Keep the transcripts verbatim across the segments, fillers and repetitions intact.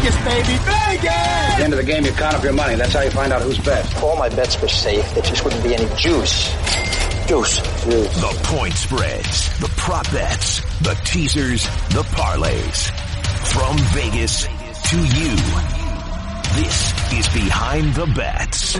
Vegas, baby, Vegas! At the end of the game, you count up your money. That's how you find out who's best. If all my bets were safe, there just wouldn't be any juice. Juice. Juice. The point spreads, the prop bets, the teasers, the parlays. From Vegas to you, this is Behind the Bets.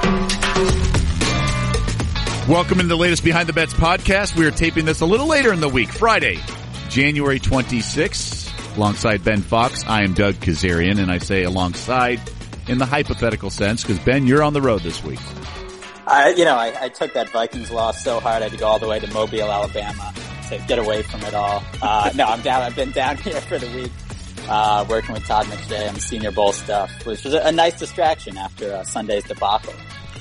Welcome into the latest Behind the Bets podcast. We are taping this a little later in the week, Friday, January twenty-sixth, alongside Ben Fox. I am Doug Kazarian, and I say alongside in the hypothetical sense because, Ben, you're on the road this week. I, you know, I, I took that Vikings loss so hard I had to go all the way to Mobile, Alabama to get away from it all. Uh, no, I'm down. I've been down here for the week, uh, working with Todd McShay on the Senior Bowl stuff, which was a, a nice distraction after uh, Sunday's debacle.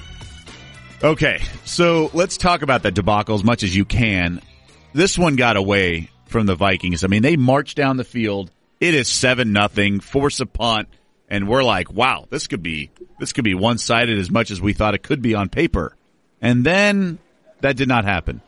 Okay, so let's talk about that debacle as much as you can. This one got away from the Vikings. I mean, they marched down the field. It is seven nothing, force a punt, and we're like, wow, this could be this could be one-sided as much as we thought it could be on paper. And then that did not happen.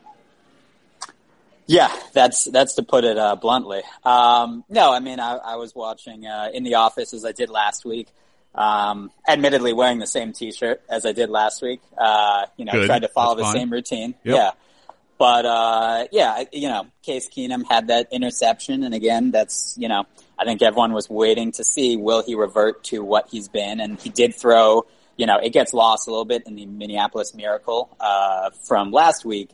Yeah, that's that's to put it uh, bluntly. Um, no, I mean, I, I was watching uh, in the office as I did last week. Um, admittedly wearing the same t-shirt as I did last week. Uh, you know, Good. tried to follow That's the fine. same routine. Yep. Yeah. But, uh, yeah, you know, Case Keenum had that interception. And again, that's, you know, I think everyone was waiting to see, will he revert to what he's been? And he did throw, you know, it gets lost a little bit in the Minneapolis Miracle, uh, from last week.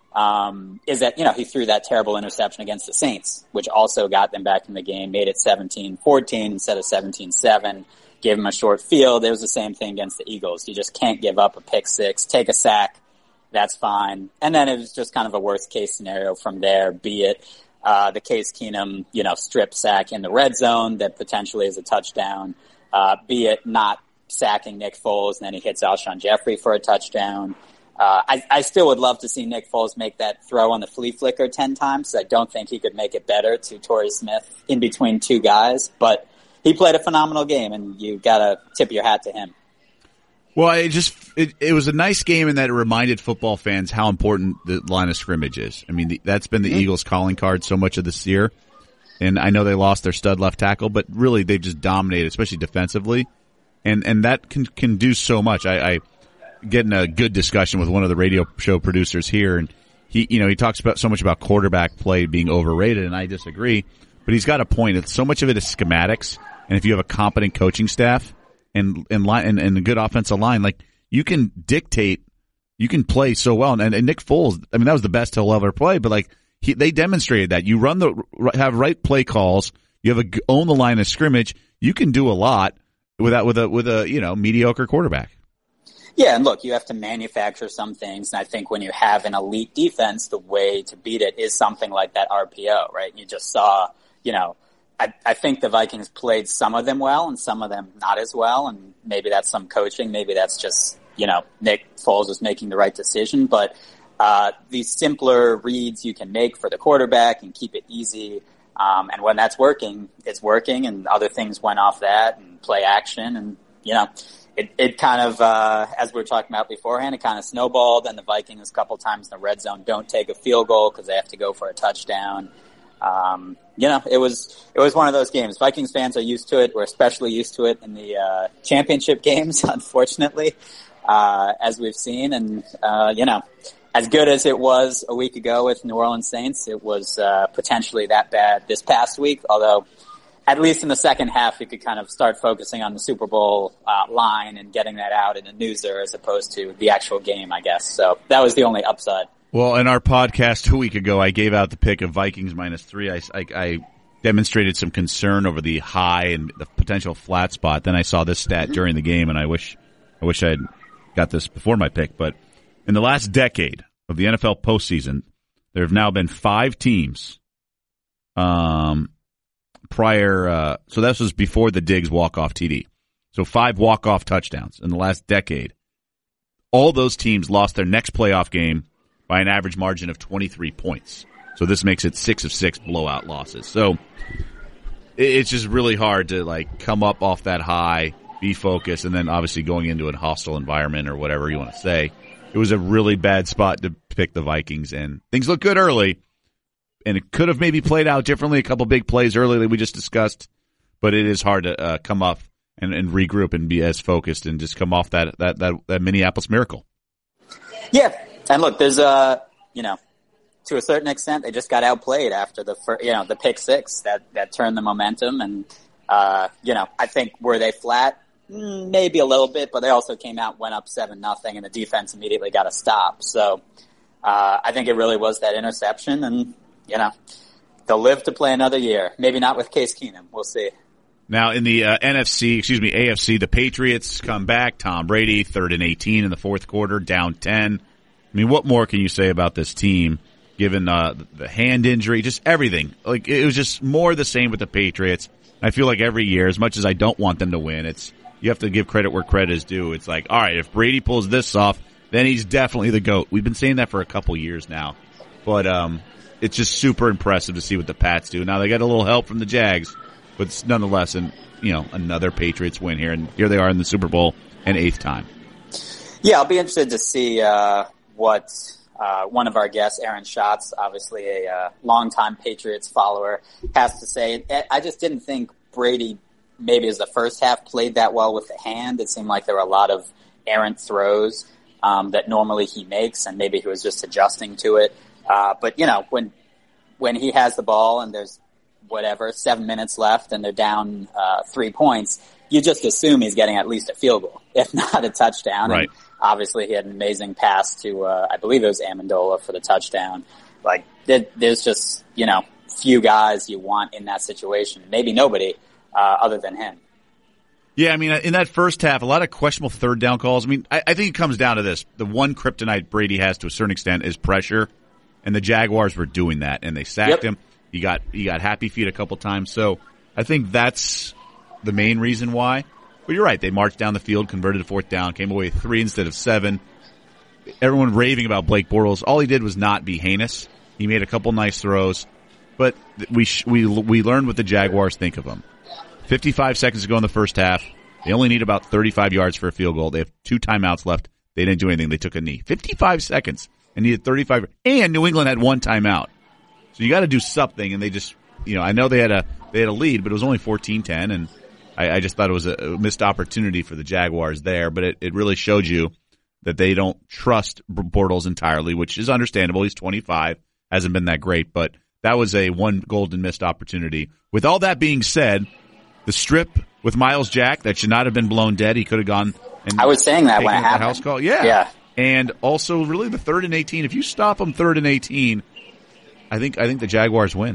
Um, is that, you know, he threw that terrible interception against the Saints, which also got them back in the game, made it seventeen fourteen instead of seventeen seven. Gave him a short field. It was the same thing against the Eagles. You just can't give up a pick six, take a sack. That's fine. And then it was just kind of a worst case scenario from there, be it, uh, the Case Keenum, you know, strip sack in the red zone that potentially is a touchdown, uh, be it not sacking Nick Foles and then he hits Alshon Jeffrey for a touchdown. Uh, I, I still would love to see Nick Foles make that throw on the flea flicker ten times. I don't think he could make it better to Torrey Smith in between two guys, but he played a phenomenal game, and you gotta tip your hat to him. Well, it just it, it was a nice game in that it reminded football fans how important the line of scrimmage is. I mean, the, that's been the mm-hmm. Eagles' calling card so much of this year, and I know they lost their stud left tackle, but really they've just dominated, especially defensively, and and that can can do so much. I, I get in a good discussion with one of the radio show producers here, and he you know he talks about so much about quarterback play being overrated, and I disagree, but he's got a point. It's so much of it is schematics. And if you have a competent coaching staff and and line and, and a good offensive line, like you can dictate, you can play so well. And, and Nick Foles, I mean, that was the best he'll ever play. But like he, they demonstrated that you run the have right play calls, you have a own the line of scrimmage, you can do a lot without with a with a you know mediocre quarterback. Yeah, and look, you have to manufacture some things, and I think when you have an elite defense, the way to beat it is something like that R P O, right? You just saw, you know. I, I think the Vikings played some of them well and some of them not as well, and maybe that's some coaching, maybe that's just, you know, Nick Foles was making the right decision, but uh these simpler reads you can make for the quarterback and keep it easy, um and when that's working, it's working, and other things went off that, and play action, and, you know, it, it kind of, uh as we were talking about beforehand, it kind of snowballed, and the Vikings a couple times in the red zone don't take a field goal because they have to go for a touchdown. Um, you know, it was, it was one of those games. Vikings fans are used to it. We're especially used to it in the, uh, championship games, unfortunately, uh, as we've seen. And, uh, you know, as good as it was a week ago with New Orleans Saints, it was, uh, potentially that bad this past week. Although, at least in the second half, you could kind of start focusing on the Super Bowl, uh, line and getting that out in a newser as opposed to the actual game, I guess. So that was the only upside. Well, in our podcast a week ago, I gave out the pick of Vikings minus three. I, I, I demonstrated some concern over the high and the potential flat spot. Then I saw this stat during the game, and I wish I wish I had got this before my pick. But in the last decade of the N F L postseason, there have now been five teams. Um, prior, uh, so this was before the Diggs walk-off T D. So five walk-off touchdowns in the last decade. All those teams lost their next playoff game by an average margin of twenty-three points. So this makes it six of six blowout losses. So it's just really hard to like come up off that high, be focused, and then obviously going into a hostile environment or whatever you want to say. It was a really bad spot to pick the Vikings, and things look good early, and it could have maybe played out differently. A couple big plays early that we just discussed, but it is hard to uh, come up and, and regroup and be as focused and just come off that that that, that Minneapolis miracle. Yeah, and look, there's a you know. To a certain extent, they just got outplayed after the fir- you know the pick six that that turned the momentum, and uh, you know I think were they flat, maybe a little bit, but they also came out, went up seven nothing, and the defense immediately got a stop. So uh, I think it really was that interception, and you know they'll live to play another year. Maybe not with Case Keenum. We'll see. Now in the uh, N F C, excuse me, A F C, the Patriots come back. Tom Brady, third and eighteen in the fourth quarter, down ten. I mean, what more can you say about this team? Given uh, the hand injury, just everything. Like, it was just more the same with the Patriots. I feel like every year, as much as I don't want them to win, it's you have to give credit where credit is due. It's like, all right, if Brady pulls this off, then he's definitely the GOAT. We've been saying that for a couple years now. But um, it's just super impressive to see what the Pats do. Now, they got a little help from the Jags, but it's nonetheless an, you know, another Patriots win here. And here they are in the Super Bowl, an eighth time. Yeah, I'll be interested to see uh, what... Uh, one of our guests, Aaron Schatz, obviously a uh, longtime Patriots follower, has to say, I just didn't think Brady, maybe as the first half, played that well with the hand. It seemed like there were a lot of errant throws um, that normally he makes, and maybe he was just adjusting to it. Uh, but, you know, when when he has the ball and there's, whatever, seven minutes left and they're down uh, three points, you just assume he's getting at least a field goal, if not a touchdown. Right. And obviously, he had an amazing pass to, uh, I believe it was Amendola for the touchdown. Like, there, there's just, you know, few guys you want in that situation. Maybe nobody uh, other than him. Yeah, I mean, in that first half, a lot of questionable third down calls. I mean, I, I think it comes down to this. The one kryptonite Brady has to a certain extent is pressure, and the Jaguars were doing that, and they sacked Yep. him. He got he got happy feet a couple times. So I think that's the main reason why. But you're right. They marched down the field, converted a fourth down, came away with three instead of seven. Everyone raving about Blake Bortles. All he did was not be heinous. He made a couple nice throws. But we sh- we we learned what the Jaguars think of him. fifty-five seconds to go in the first half. They only need about thirty-five yards for a field goal. They have two timeouts left. They didn't do anything. They took a knee. fifty-five seconds and needed thirty-five. And New England had one timeout. So you got to do something. And they just, you know, I know they had a they had a lead, but it was only fourteen ten. And I, I just thought it was a missed opportunity for the Jaguars there. But it, it really showed you that they don't trust Bortles entirely, which is understandable. He's twenty-five, hasn't been that great, but that was a one golden missed opportunity. With all that being said, the strip with Miles Jack that should not have been blown dead. He could have gone. And I was saying that when it the happened. House call, yeah, yeah, and also really the third and eighteen. If you stop them third and eighteen, I think I think the Jaguars win.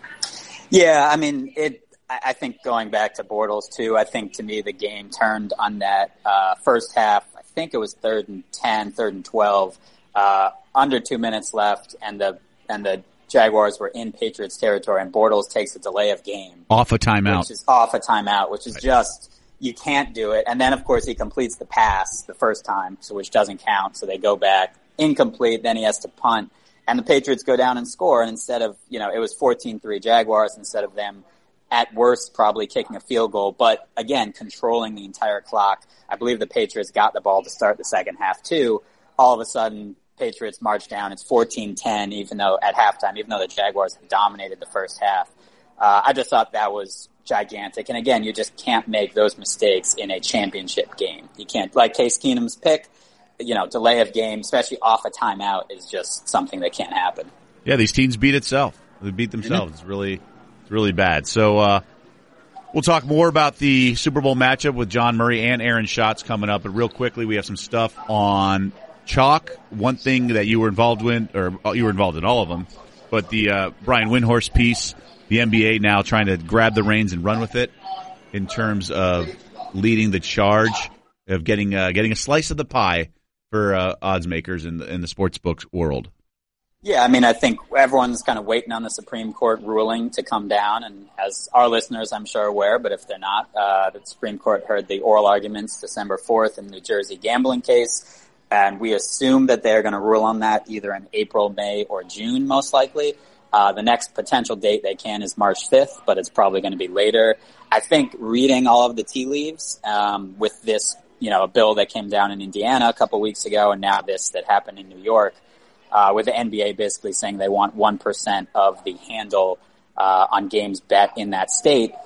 Yeah, I mean it. I think going back to Bortles too, I think to me the game turned on that uh, first half. I think it was third and ten, third and twelve, uh, under two minutes left, and the and the Jaguars were in Patriots territory, and Bortles takes a delay of game off a timeout, which is off a timeout, which is right. just you can't do it. And then of course he completes the pass the first time, so which doesn't count. So they go back incomplete. Then he has to punt, and the Patriots go down and score. And instead of you know it was fourteen three Jaguars instead of them. At worst, probably kicking a field goal, but again, controlling the entire clock. I believe the Patriots got the ball to start the second half too. All of a sudden, Patriots march down. It's fourteen ten, even though at halftime, even though the Jaguars had dominated the first half. Uh, I just thought that was gigantic. And again, you just can't make those mistakes in a championship game. You can't, like Case Keenum's pick, you know, delay of game, especially off a timeout, is just something that can't happen. Yeah, these teams beat itself. They beat themselves. Mm-hmm. It's really... It's really bad. So uh, we'll talk more about the Super Bowl matchup with John Murray and Aaron Schatz coming up. But real quickly, we have some stuff on chalk. One thing that you were involved in, or you were involved in all of them, but the uh, Brian Windhorst piece, the N B A now trying to grab the reins and run with it in terms of leading the charge of getting uh, getting a slice of the pie for uh, odds makers in the, in the sports books world. Yeah, I mean, I think everyone's kind of waiting on the Supreme Court ruling to come down, and as our listeners, I'm sure, are aware, but if they're not, uh, the Supreme Court heard the oral arguments December fourth in the New Jersey gambling case, and we assume that they're going to rule on that either in April, May, or June, most likely. Uh, the next potential date they can is March fifth, but it's probably going to be later. I think reading all of the tea leaves um, with this, you know, a bill that came down in Indiana a couple weeks ago, and now this that happened in New York, Uh, with the N B A basically saying they want one percent of the handle uh, on games bet in that state.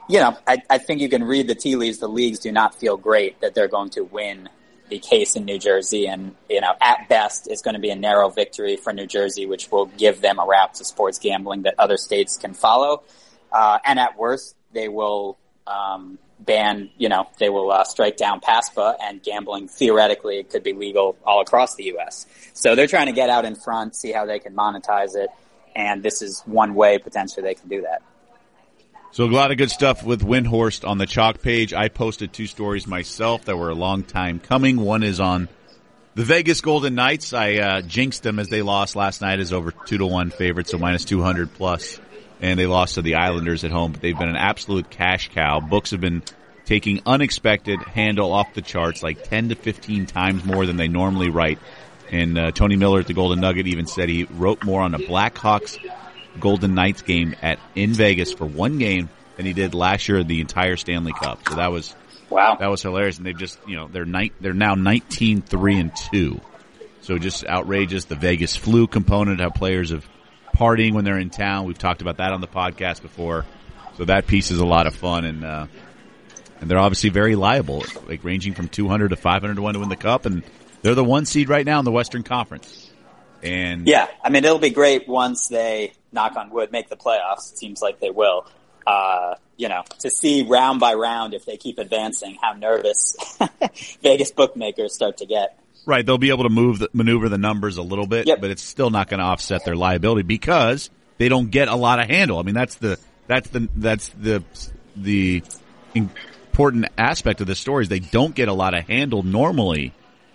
you know, I, I think you can read the tea leaves. The leagues do not feel great that they're going to win the case in New Jersey. And, you know, at best, it's going to be a narrow victory for New Jersey, which will give them a route to sports gambling that other states can follow. Uh, and at worst, they will um, ban, you know, they will uh, strike down PASPA, and gambling theoretically could be legal all across the U S. So they're trying to get out in front, see how they can monetize it. And this is one way potentially they can do that. So a lot of good stuff with Windhorst on the Chalk page. I posted two stories myself that were a long time coming. One is on the Vegas Golden Knights. I uh, jinxed them as they lost last night as over two to one favorite, so minus two hundred plus. And they lost to the Islanders at home. But they've been an absolute cash cow. Books have been taking unexpected handle off the charts, like ten to fifteen times more than they normally write. And uh, Tony Miller at the Golden Nugget even said he wrote more on a Blackhawks Golden Knights game at in Vegas for one game than he did last year the entire Stanley Cup. So that was wow. That was hilarious. And they've just, you know, they're ni- they're now nineteen three and two. So just outrageous. The Vegas flu component, how players have partying when they're in town. We've talked about that on the podcast before. So that piece is a lot of fun, and uh and they're obviously very liable, like ranging from two hundred to five hundred to one to win the cup, and they're the one seed right now in the Western Conference. And yeah, I mean, it'll be great once they, knock on wood, make the playoffs. It seems like they will. Uh, you know, to see round by round, if they keep advancing, how nervous Vegas bookmakers start to get. Right, they'll be able to move, the, maneuver the numbers a little bit, yep. but it's still not going to offset their liability because they don't get a lot of handle. I mean, that's the that's the that's the the important aspect of this story is they don't get a lot of handle normally.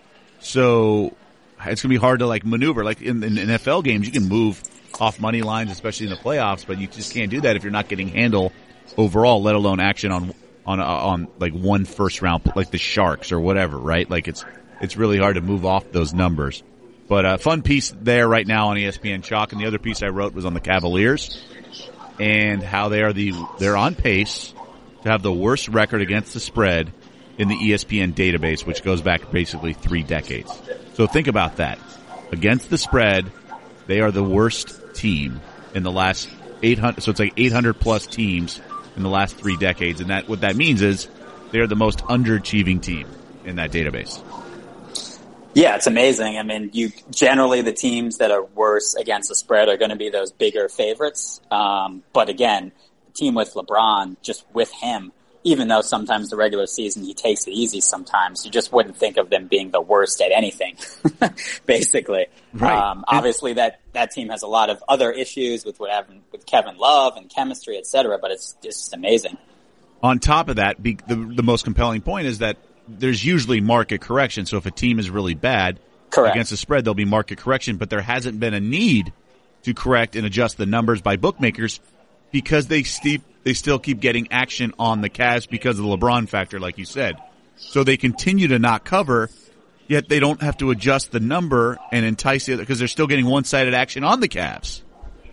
So it's going to be hard to like maneuver. Like in, in N F L games, you can move off money lines, especially in the playoffs, but you just can't do that if you're not getting handle overall, let alone action on on on like one first round, like the Sharks or whatever. Right? Like it's it's really hard to move off those numbers. But a fun piece there right now on E S P N Chalk, and the other piece I wrote was on the Cavaliers and how they are the they're on pace to have the worst record against the spread in the E S P N database, which goes back basically three decades. So think about that. Against the spread, they are the worst team in the last eight hundred. So it's like eight hundred plus teams in the last three decades, and that what that means is they are the most underachieving team in that database. Yeah, it's amazing. I mean, you generally the teams that are worse against the spread are going to be those bigger favorites. Um, but again, the team with LeBron, just with him, even though sometimes the regular season he takes it easy sometimes, you just wouldn't think of them being the worst at anything, basically. Right. Um, obviously that, that team has a lot of other issues with what happened with Kevin Love and chemistry, et cetera, but it's just amazing. On top of that, be, the, the most compelling point is that there's usually market correction. So if a team is really bad Correct. against the spread, there'll be market correction, but there hasn't been a need to correct and adjust the numbers by bookmakers because they st- they still keep getting action on the Cavs because of the LeBron factor, like you said. So they continue to not cover, yet they don't have to adjust the number and entice the other because they're still getting one-sided action on the Cavs.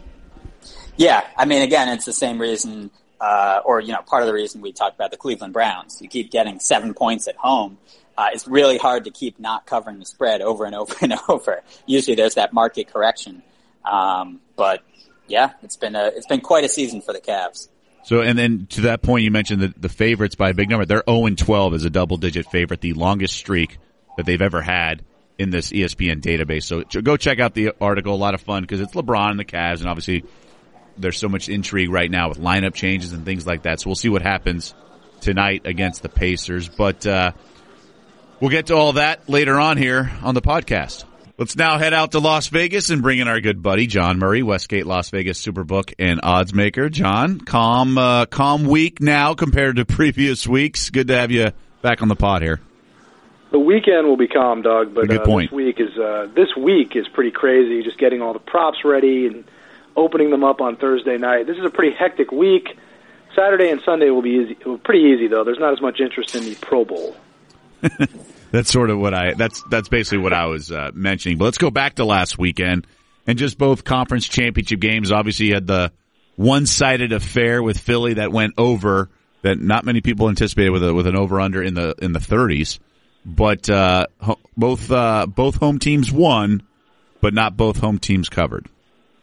Yeah, I mean, again, it's the same reason, uh, or, you know, part of the reason we talked about the Cleveland Browns. You keep getting seven points at home. Uh, it's really hard to keep not covering the spread over and over and over. Usually there's that market correction. Um, but yeah, it's been a, it's been quite a season for the Cavs. So, and then to that point, you mentioned the, the favorites by a big number. They're oh and twelve as a double-digit favorite, the longest streak that they've ever had in this E S P N database. So go check out the article. A lot of fun because it's LeBron and the Cavs, and obviously there's so much intrigue right now with lineup changes and things like that. So we'll see what happens tonight against the Pacers. But uh we'll get to all that later on here on the podcast. Let's now head out to Las Vegas and bring in our good buddy, John Murray, Westgate Las Vegas Superbook and odds maker. John, calm, uh, calm week now compared to previous weeks. Good to have you back on the pod here. The weekend will be calm, Doug, but good uh, point. this week is uh, this week is pretty crazy. Just getting all the props ready and opening them up on Thursday night. This is a pretty hectic week. Saturday and Sunday will be easy, pretty easy though. There's not as much interest in the Pro Bowl. That's sort of what I, that's, that's basically what I was uh, mentioning. But let's go back to last weekend and just both conference championship games. Obviously you had the one-sided affair with Philly that went over that not many people anticipated with a, with an over-under in the, in the thirties. But, uh, ho- both, uh, both home teams won, but not both home teams covered.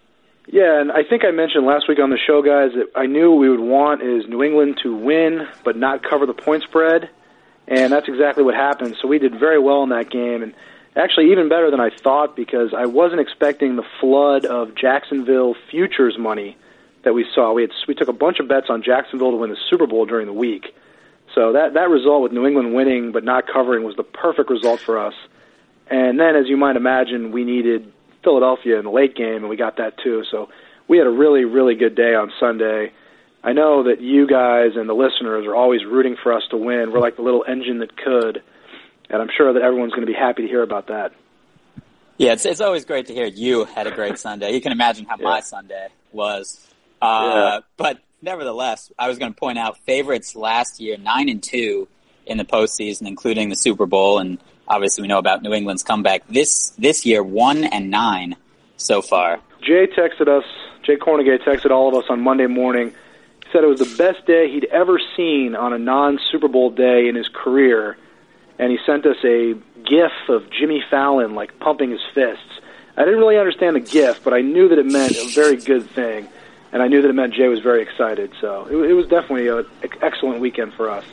Yeah, and I think I mentioned last week on the show, guys, that I knew what we would want is New England to win but not cover the point spread, and that's exactly what happened. So we did very well in that game, and actually even better than I thought, because I wasn't expecting the flood of Jacksonville futures money that we saw. We had we took a bunch of bets on Jacksonville to win the Super Bowl during the week. So that, that result with New England winning but not covering was the perfect result for us. And then, as you might imagine, we needed Philadelphia in the late game, and we got that too. So we had a really, really good day on Sunday. I know that you guys and the listeners are always rooting for us to win. We're like the little engine that could, and I'm sure that everyone's going to be happy to hear about that. Yeah, it's it's always great to hear you had a great Sunday. You can imagine how yeah. my Sunday was. Uh, yeah. But nevertheless, I was going to point out favorites last year, nine and two in the postseason, including the Super Bowl, and obviously we know about New England's comeback. This this year, one and nine so far. Jay texted us, Jay Kornegay texted all of us on Monday morning. He said it was the best day he'd ever seen on a non-Super Bowl day in his career, and he sent us a gif of Jimmy Fallon, like, pumping his fists. I didn't really understand the gif, but I knew that it meant a very good thing, and I knew that it meant Jay was very excited. So it, it was definitely an excellent weekend for us.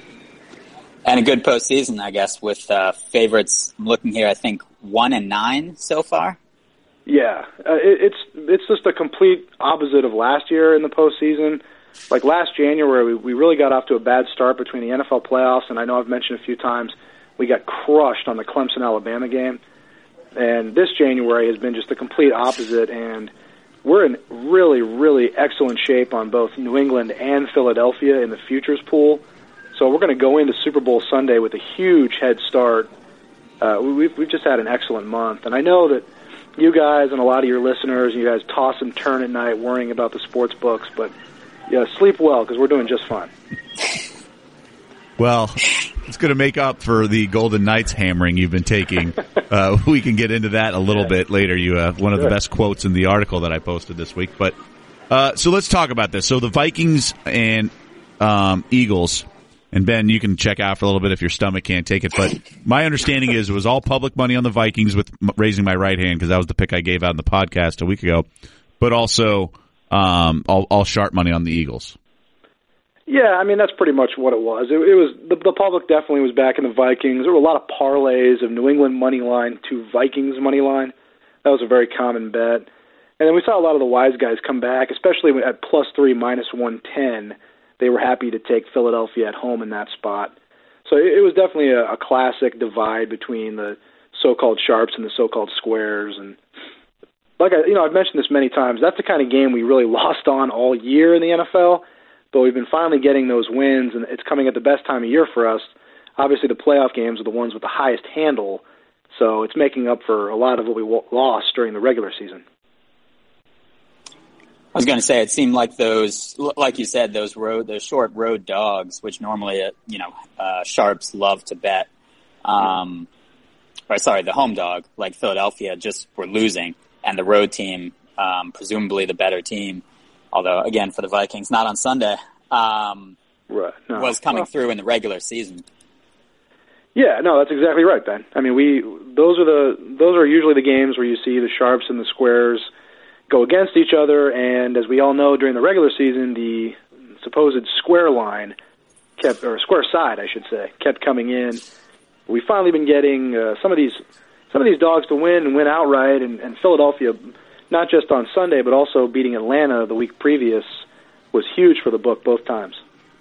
And a good postseason, I guess, with uh, favorites. I'm looking here, I think one and nine so far. Yeah, uh, it, it's it's just a complete opposite of last year in the postseason. Like last January, we, we really got off to a bad start between the N F L playoffs, and I know I've mentioned a few times we got crushed on the Clemson-Alabama game. And this January has been just the complete opposite, and we're in really, really excellent shape on both New England and Philadelphia in the futures pool. So we're going to go into Super Bowl Sunday with a huge head start. Uh, we've, we've just had an excellent month. And I know that you guys and a lot of your listeners, you guys toss and turn at night worrying about the sports books, but yeah, sleep well because we're doing just fine. Well, it's going to make up for the Golden Knights hammering you've been taking. Uh, we can get into that a little bit later. You have one of the best quotes in the article that I posted this week. But uh, so let's talk about this. So the Vikings and um, Eagles. And, Ben, you can check out for a little bit if your stomach can't take it. But my understanding is it was all public money on the Vikings with raising my right hand because that was the pick I gave out in the podcast a week ago. But also um, all, all sharp money on the Eagles. Yeah, I mean, that's pretty much what it was. It, it was the, the public definitely was back in the Vikings. There were a lot of parlays of New England money line to Vikings money line. That was a very common bet. And then we saw a lot of the wise guys come back, especially at plus three, minus one ten. They were happy to take Philadelphia at home in that spot. So it was definitely a, a classic divide between the so-called sharps and the so-called squares. And like I, you know, I've mentioned this many times. That's the kind of game we really lost on all year in the N F L. But we've been finally getting those wins, and it's coming at the best time of year for us. Obviously, the playoff games are the ones with the highest handle, so it's making up for a lot of what we lost during the regular season. I was going to say, it seemed like those, like you said, those road, those short road dogs, which normally, uh, you know, uh, sharps love to bet. Um, or sorry, the home dog, like Philadelphia, just were losing, and the road team, um, presumably the better team, although again for the Vikings, not on Sunday, um, right, no. was coming well, through in the regular season. Yeah, no, that's exactly right, Ben. I mean, we those are the those are usually the games where you see the sharps and the squares go against each other, and as we all know, during the regular season, the supposed square line kept, or square side, I should say, kept coming in. We've finally been getting uh, some of these some of these dogs to win and win outright, and, and Philadelphia, not just on Sunday, but also beating Atlanta the week previous, was huge for the book both times.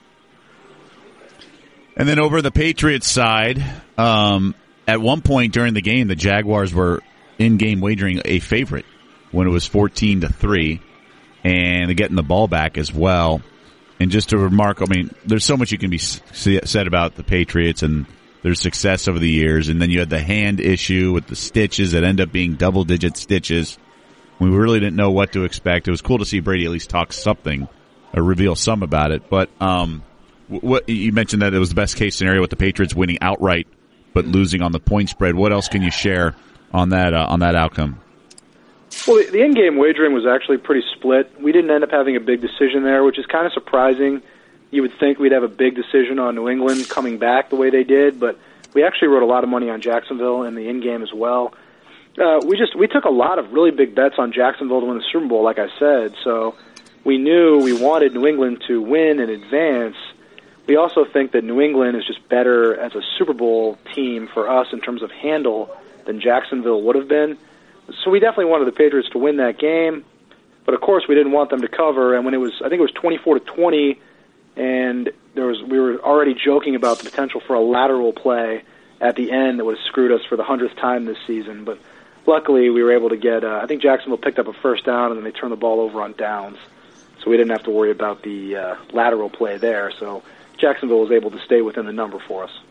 And then over the Patriots side, um, at one point during the game, the Jaguars were in-game wagering a favorite when it was fourteen to three, and they're getting the ball back as well. And just to remark, I mean, there's so much you can be said about the Patriots and their success over the years, and then you had the hand issue with the stitches that end up being double-digit stitches. We really didn't know what to expect. It was cool to see Brady at least talk something or reveal some about it. But um, what you mentioned that it was the best-case scenario with the Patriots winning outright but losing on the point spread. What else can you share on that uh, on that outcome? Well, the in-game wagering was actually pretty split. We didn't end up having a big decision there, which is kind of surprising. You would think we'd have a big decision on New England coming back the way they did, but we actually wrote a lot of money on Jacksonville in the in-game as well. Uh, we just we took a lot of really big bets on Jacksonville to win the Super Bowl, like I said. So we knew we wanted New England to win and advance. We also think that New England is just better as a Super Bowl team for us in terms of handle than Jacksonville would have been. So we definitely wanted the Patriots to win that game. But of course, we didn't want them to cover. And when it was, I think it was twenty-four to twenty, and there was, we were already joking about the potential for a lateral play at the end that would have screwed us for the hundredth time this season. But luckily, we were able to get, uh, I think Jacksonville picked up a first down, and then they turned the ball over on downs. So we didn't have to worry about the uh, lateral play there. So Jacksonville was able to stay within the number for us.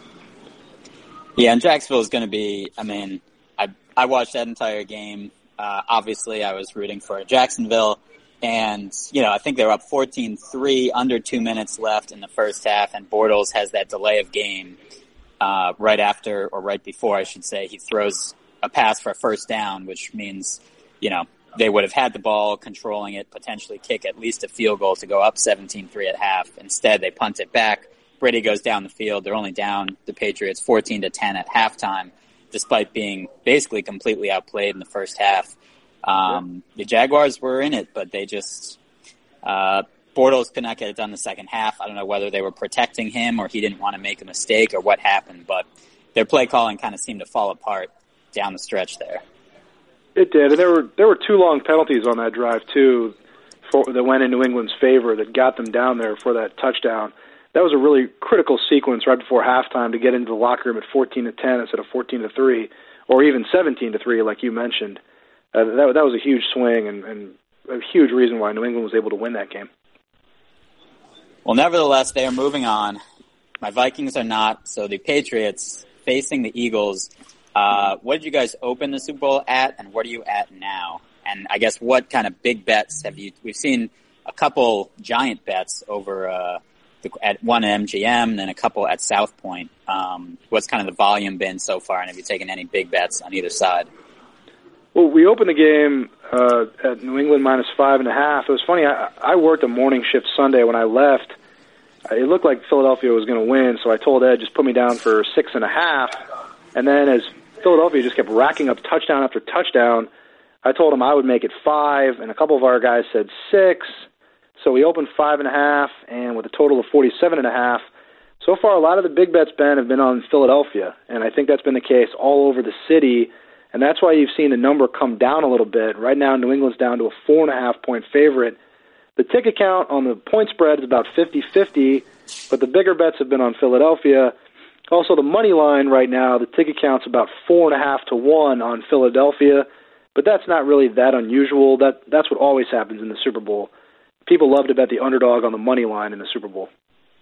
Yeah, and Jacksonville is going to be, I mean, I I watched that entire game. Uh, obviously, I was rooting for Jacksonville. And, you know, I think they were up fourteen three, under two minutes left in the first half, and Bortles has that delay of game uh, right after, or right before, I should say. He throws a pass for a first down, which means, you know, they would have had the ball, controlling it, potentially kick at least a field goal to go up seventeen three at half. Instead, they punt it back. Brady goes down the field. They're only down, the Patriots, fourteen to ten at halftime, despite being basically completely outplayed in the first half. Um, the Jaguars were in it, but they just, uh, Bortles could not get it done the second half. I don't know whether they were protecting him or he didn't want to make a mistake or what happened, but their play calling kind of seemed to fall apart down the stretch there. It did, and there were there were two long penalties on that drive too, for, that went in New England's favor that got them down there for that touchdown. That was a really critical sequence right before halftime to get into the locker room at fourteen to ten instead of fourteen to three, or even seventeen to three, like you mentioned. Uh, that that was a huge swing and, and a huge reason why New England was able to win that game. Well, nevertheless, they are moving on. My Vikings are not, so the Patriots facing the Eagles. Uh, what did you guys open the Super Bowl at, and what are you at now? And I guess what kind of big bets have you? We've seen a couple giant bets over uh, the, at one at M G M, then a couple at South Point. Um, what's kind of the volume been so far, and have you taken any big bets on either side? Well, we opened the game uh, at New England minus five and a half. It was funny. I, I worked a morning shift Sunday. When I left, it looked like Philadelphia was going to win, so I told Ed, just put me down for six and a half. And then as Philadelphia just kept racking up touchdown after touchdown, I told him I would make it five, and a couple of our guys said six. So we opened five and a half, and with a total of forty-seven and a half. So far, a lot of the big bets, Ben, have been on Philadelphia, and I think that's been the case all over the city. And that's why you've seen the number come down a little bit. Right now, New England's down to a four and a half point favorite. The ticket count on the point spread is about fifty-fifty, but the bigger bets have been on Philadelphia. Also, the money line right now, the ticket count's about four and a half to one on Philadelphia, but that's not really that unusual. That that's what always happens in the Super Bowl. People love to bet the underdog on the money line in the Super Bowl.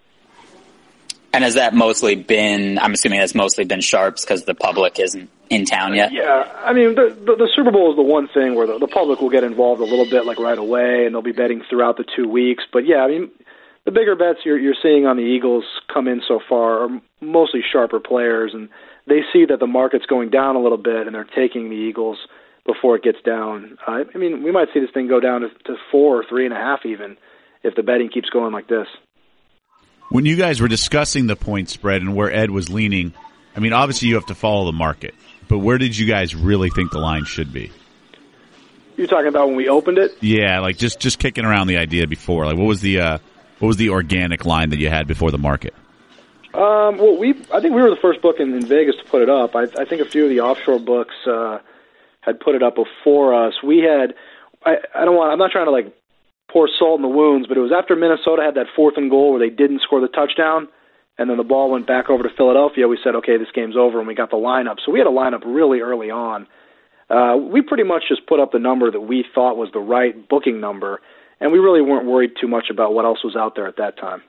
And has that mostly been, I'm assuming that's mostly been sharps because the public isn't in town yet? Yeah, I mean, the, the, the Super Bowl is the one thing where the, the public will get involved a little bit, like right away, and they'll be betting throughout the two weeks. But yeah, I mean, the bigger bets you're, you're seeing on the Eagles come in so far are mostly sharper players, and they see that the market's going down a little bit, and they're taking the Eagles before it gets down. Uh, I mean, we might see this thing go down to, to four or three and a half even if the betting keeps going like this. When you guys were discussing the point spread and where Ed was leaning, I mean, obviously you have to follow the market, but where did you guys really think the line should be? You're talking about when we opened it? Yeah, like just, just kicking around the idea before. Like, what was the uh, what was the organic line that you had before the market? Um, well, we I think we were the first book in, in Vegas to put it up. I, I think a few of the offshore books uh, had put it up before us. We had I, I don't want I'm not trying to like pour salt in the wounds, but it was after Minnesota had that fourth and goal where they didn't score the touchdown, and then the ball went back over to Philadelphia. We said, okay, this game's over, and we got the lineup. So we had a lineup really early on. Uh, we pretty much just put up the number that we thought was the right booking number, and we really weren't worried too much about what else was out there at that time.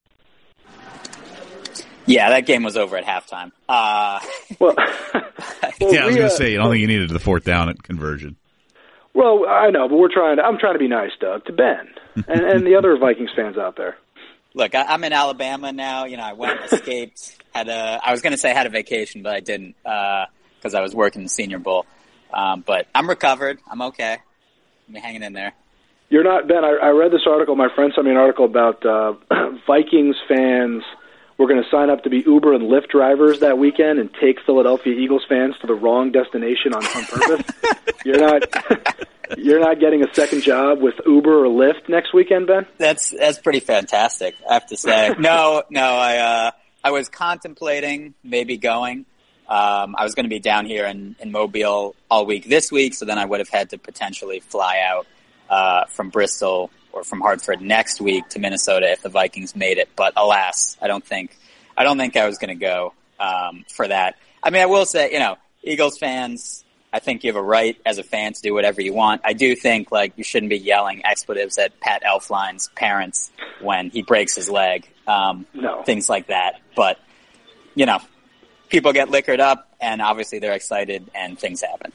Yeah, that game was over at halftime. Uh, well, well, yeah, I was we, going to uh, say, I don't think you needed the fourth down conversion. Well, I know, but we're trying to, I'm trying to be nice, Doug, to Ben and, and the other Vikings fans out there. Look, I, I'm in Alabama now. You know, I went, escaped, had a, I was going to say had a vacation, but I didn't, uh, cause I was working the Senior Bowl. Um, but I'm recovered. I'm okay. I'm hanging in there. You're not, Ben, I, I read this article. My friend sent me an article about, uh, Vikings fans we're going to sign up to be Uber and Lyft drivers that weekend and take Philadelphia Eagles fans to the wrong destination on, on purpose. You're not you're not getting a second job with Uber or Lyft next weekend, Ben? That's that's pretty fantastic, I have to say. no, no, I uh, I was contemplating maybe going. Um, I was going to be down here in, in Mobile all week this week, so then I would have had to potentially fly out uh, from Bristol or from Hartford next week to Minnesota if the Vikings made it. But alas, I don't think I don't think I was going to go um, for that. I mean, I will say, you know, Eagles fans, I think you have a right as a fan to do whatever you want. I do think, like, you shouldn't be yelling expletives at Pat Elflein's parents when he breaks his leg, um, no. things like that. But, you know, people get liquored up, and obviously they're excited, and things happen.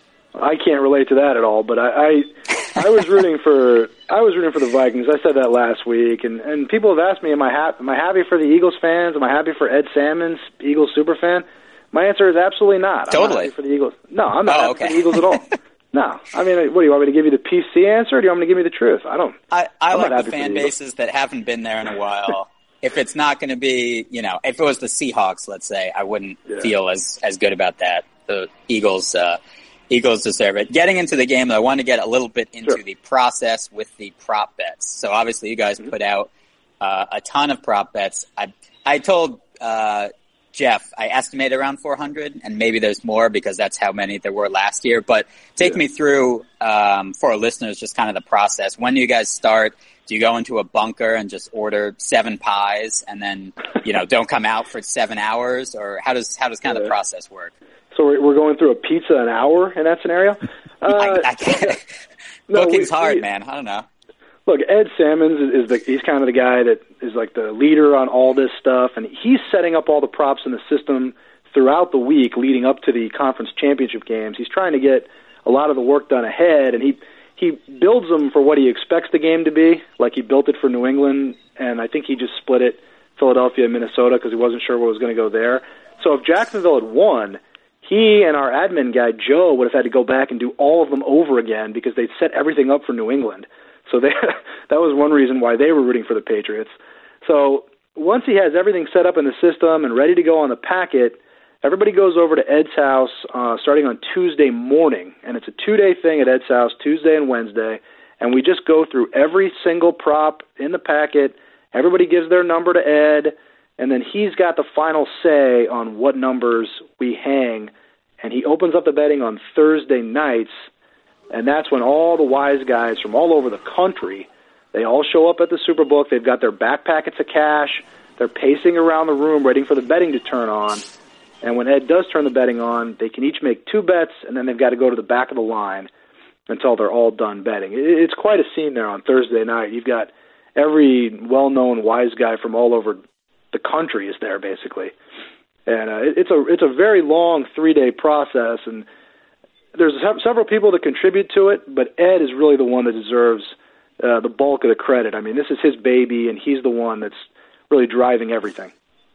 I can't relate to that at all, but I, I, I was rooting for I was rooting for the Vikings. I said that last week, and, and people have asked me, am I happy? Am I happy for the Eagles fans? Am I happy for Ed Salmons, Eagles superfan? My answer is absolutely not. Totally. I'm not happy for the Eagles. No, I'm not oh, happy okay. for the Eagles at all. No, I mean, what do you want me to give you the P C answer? Or do you want me to give me the truth? I don't. I, I I'm like the fan the bases that haven't been there in a while. If it's not going to be, you know, if it was the Seahawks, let's say, I wouldn't yeah. feel as, as good about that. The Eagles, uh, Eagles deserve it. Getting into the game, I want to get a little bit into sure. the process with the prop bets. So obviously you guys mm-hmm. put out uh, a ton of prop bets. I, I told uh, Jeff, I estimate around four hundred, and maybe there's more because that's how many there were last year. But take yeah. me through, um, for our listeners, just kind of the process. When do you guys start? Do you go into a bunker and just order seven pies and then, you know, don't come out for seven hours? Or how does how does kind of the process work? So we're going through a pizza an hour in that scenario? Uh, I, I can't. no, Booking's we, hard, we, man. I don't know. Look, Ed Salmons is, is the he's kind of the guy that is like the leader on all this stuff, and he's setting up all the props in the system throughout the week leading up to the conference championship games. He's trying to get a lot of the work done ahead, and he he builds them for what he expects the game to be, like he built it for New England, and I think he just split it Philadelphia and Minnesota because he wasn't sure what was going to go there. So if Jacksonville had won, he and our admin guy, Joe, would have had to go back and do all of them over again because they'd set everything up for New England. So they, that was one reason why they were rooting for the Patriots. So once he has everything set up in the system and ready to go on the packet, everybody goes over to Ed's house uh, starting on Tuesday morning, and it's a two-day thing at Ed's house, Tuesday and Wednesday, and we just go through every single prop in the packet. Everybody gives their number to Ed, and then he's got the final say on what numbers we hang, and he opens up the betting on Thursday nights, and that's when all the wise guys from all over the country, they all show up at the Superbook. They've got their back packets of cash. They're pacing around the room waiting for the betting to turn on. And when Ed does turn the betting on, they can each make two bets, and then they've got to go to the back of the line until they're all done betting. It's quite a scene there on Thursday night. You've got every well-known wise guy from all over the country is there, basically. And uh, it's a it's a very long three-day process, and there's several people that contribute to it, but Ed is really the one that deserves uh, the bulk of the credit. I mean, this is his baby, and he's the one that's really driving everything.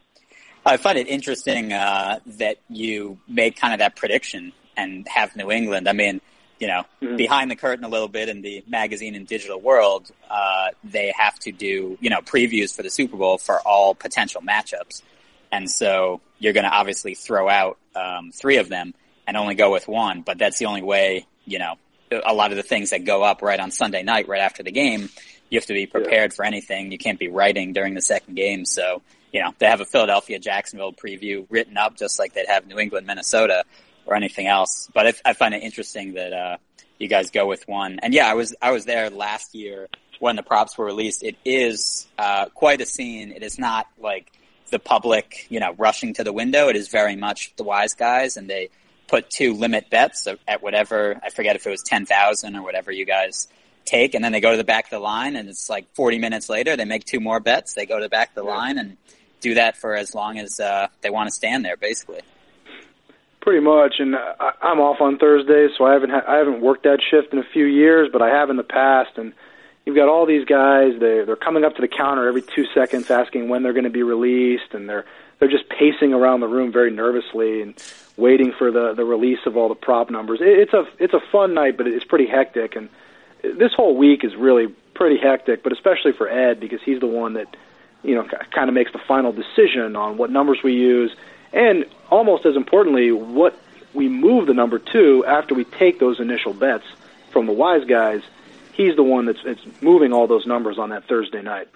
I find it interesting uh, that you make kind of that prediction and have New England. I mean, you know, mm-hmm. behind the curtain a little bit in the magazine and digital world, uh, they have to do, you know, previews for the Super Bowl for all potential matchups. And so you're going to obviously throw out um, three of them and only go with one. But that's the only way, you know, a lot of the things that go up right on Sunday night, right after the game, you have to be prepared yeah. for anything. You can't be writing during the second game. So, you know, they have a Philadelphia-Jacksonville preview written up just like they'd have New England-Minnesota or anything else. But I, I find it interesting that uh, you guys go with one. And, yeah, I was I was there last year when the props were released. It is uh, quite a scene. It is not like the public, you know, rushing to the window. It is very much the wise guys, and they put two limit bets at whatever, I forget if it was ten thousand or whatever you guys take, and then they go to the back of the line, and it's like forty minutes later, they make two more bets, they go to the back of the yeah. line, and do that for as long as uh, they want to stand there, basically. Pretty much, and I, I'm off on Thursdays, so I haven't ha- I haven't worked that shift in a few years, but I have in the past, and you've got all these guys, they, they're coming up to the counter every two seconds asking when they're going to be released, and they're they're just pacing around the room very nervously and waiting for the, the release of all the prop numbers. It, it's a it's a fun night, but it's pretty hectic, and this whole week is really pretty hectic, but especially for Ed, because he's the one that you know, kind of makes the final decision on what numbers we use, and almost as importantly, what we move the number to after we take those initial bets from the wise guys. He's the one that's, that's moving all those numbers on that Thursday night.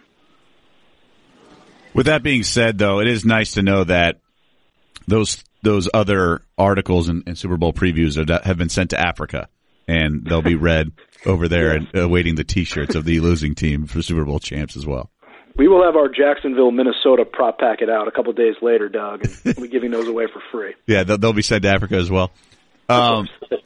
With that being said, though, it is nice to know that those those other articles and, and Super Bowl previews are, have been sent to Africa, and they'll be read over there and awaiting the T-shirts of the losing team for Super Bowl champs as well. We will have our Jacksonville, Minnesota prop packet out a couple of days later, Doug, and we'll be giving those away for free. Yeah, they'll, they'll be sent to Africa as well. Um,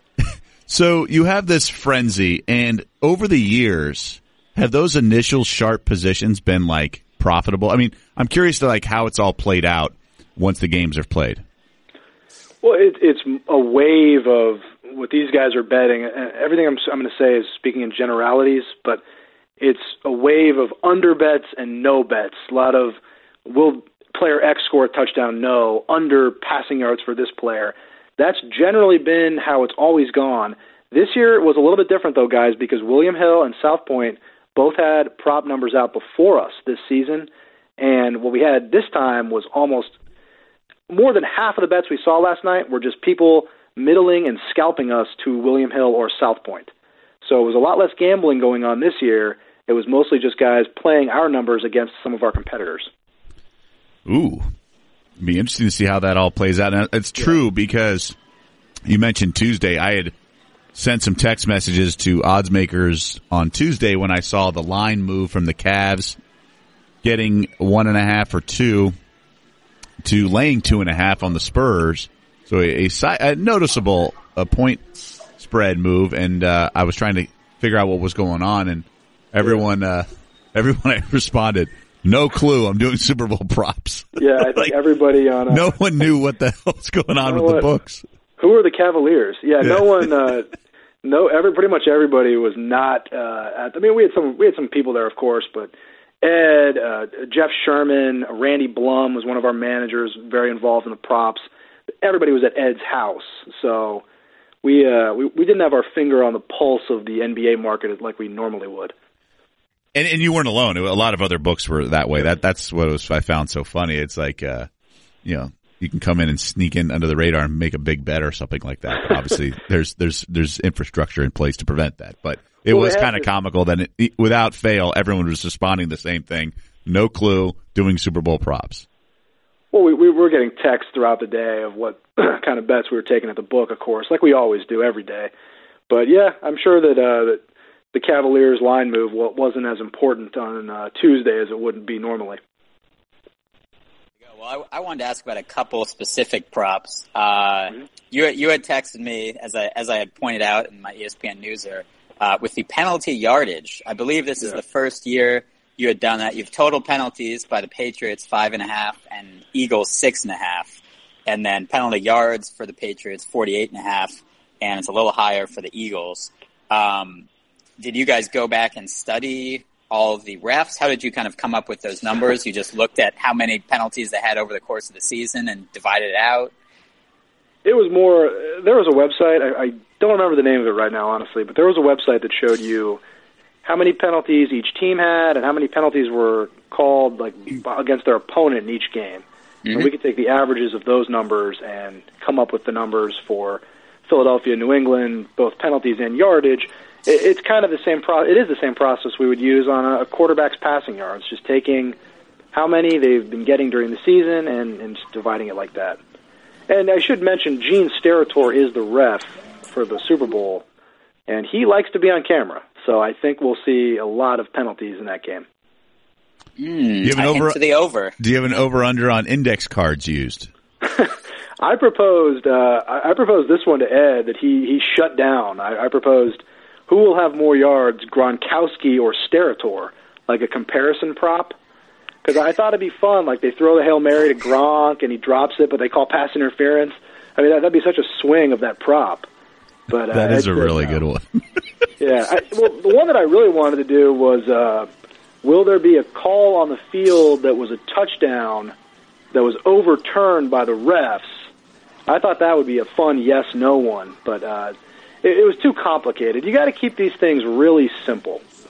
so you have this frenzy, and over the years, have those initial sharp positions been like profitable? I mean, I'm curious to like how it's all played out once the games are played. Well, it, it's a wave of what these guys are betting. Everything I'm, I'm going to say is speaking in generalities, but it's a wave of under bets and no bets. A lot of will player X score a touchdown? No. Under passing yards for this player. That's generally been how it's always gone. This year was a little bit different, though, guys, because William Hill and South Point both had prop numbers out before us this season, and what we had this time was almost more than half of the bets we saw last night were just people middling and scalping us to William Hill or South Point. So it was a lot less gambling going on this year. It was mostly just guys playing our numbers against some of our competitors. Ooh. It'd be interesting to see how that all plays out. And it's true yeah. because you mentioned Tuesday. I had sent some text messages to odds makers on Tuesday when I saw the line move from the Cavs getting one and a half or two to laying two and a half on the Spurs. So a, a, a noticeable a point spread move, and uh, I was trying to figure out what was going on, and everyone, uh, everyone I responded, no clue. I'm doing Super Bowl props. Yeah, I think like, everybody on. Uh, no one knew what the hell was going on with what, the books. Who are the Cavaliers? Yeah, yeah. no one. Uh, no, every pretty much everybody was not. Uh, at, I mean, we had some we had some people there, of course, but Ed, uh, Jeff Sherman, Randy Blum was one of our managers, very involved in the props. Everybody was at Ed's house, so we uh, we we didn't have our finger on the pulse of the N B A market like we normally would. And, and you weren't alone. A lot of other books were that way. That that's what was, I found so funny. It's like, uh, you know, you can come in and sneak in under the radar and make a big bet or something like that. But obviously, there's there's there's infrastructure in place to prevent that. But it well, was kind of comical that it, without fail, everyone was responding the same thing. No clue, doing Super Bowl props. Well, we, we were getting texts throughout the day of what kind of bets we were taking at the book, of course, like we always do every day. But yeah, I'm sure that uh, that the Cavaliers line move wasn't as important on uh, Tuesday as it would be normally. Well, I, I wanted to ask about a couple specific props. Uh, mm-hmm. You you had texted me as I as I had pointed out in my E S P N Newser uh, with the penalty yardage. I believe this yeah. is the first year you had done that. You've total penalties by the Patriots five and a half and Eagles six and a half, and then penalty yards for the Patriots forty eight and a half, and it's a little higher for the Eagles. Um, did you guys go back and study all of the refs? How did you kind of come up with those numbers? You just looked at how many penalties they had over the course of the season and divided it out? It was more, there was a website, I, I don't remember the name of it right now, honestly, but there was a website that showed you how many penalties each team had and how many penalties were called like against their opponent in each game. Mm-hmm. And we could take the averages of those numbers and come up with the numbers for Philadelphia, New England, both penalties and yardage. It's kind of the same pro- it is the same process we would use on a quarterback's passing yards, just taking how many they've been getting during the season and, and just dividing it like that. And I should mention Gene Steratore is the ref for the Super Bowl, and he likes to be on camera, so I think we'll see a lot of penalties in that game. Mm, do you have an over, to the over. Do you have an over-under on index cards used? I proposed uh, I proposed this one to Ed that he, he shut down. I, I proposed who will have more yards, Gronkowski or Steratore, like a comparison prop. Because I thought it'd be fun, like they throw the Hail Mary to Gronk and he drops it, but they call pass interference. I mean, that, that'd be such a swing of that prop. But uh, that is Ed a said, really no. good one. yeah, I, well, the one that I really wanted to do was, uh, will there be a call on the field that was a touchdown that was overturned by the refs? I thought that would be a fun yes-no one, but uh, it, it was too complicated. You got to keep these things really simple.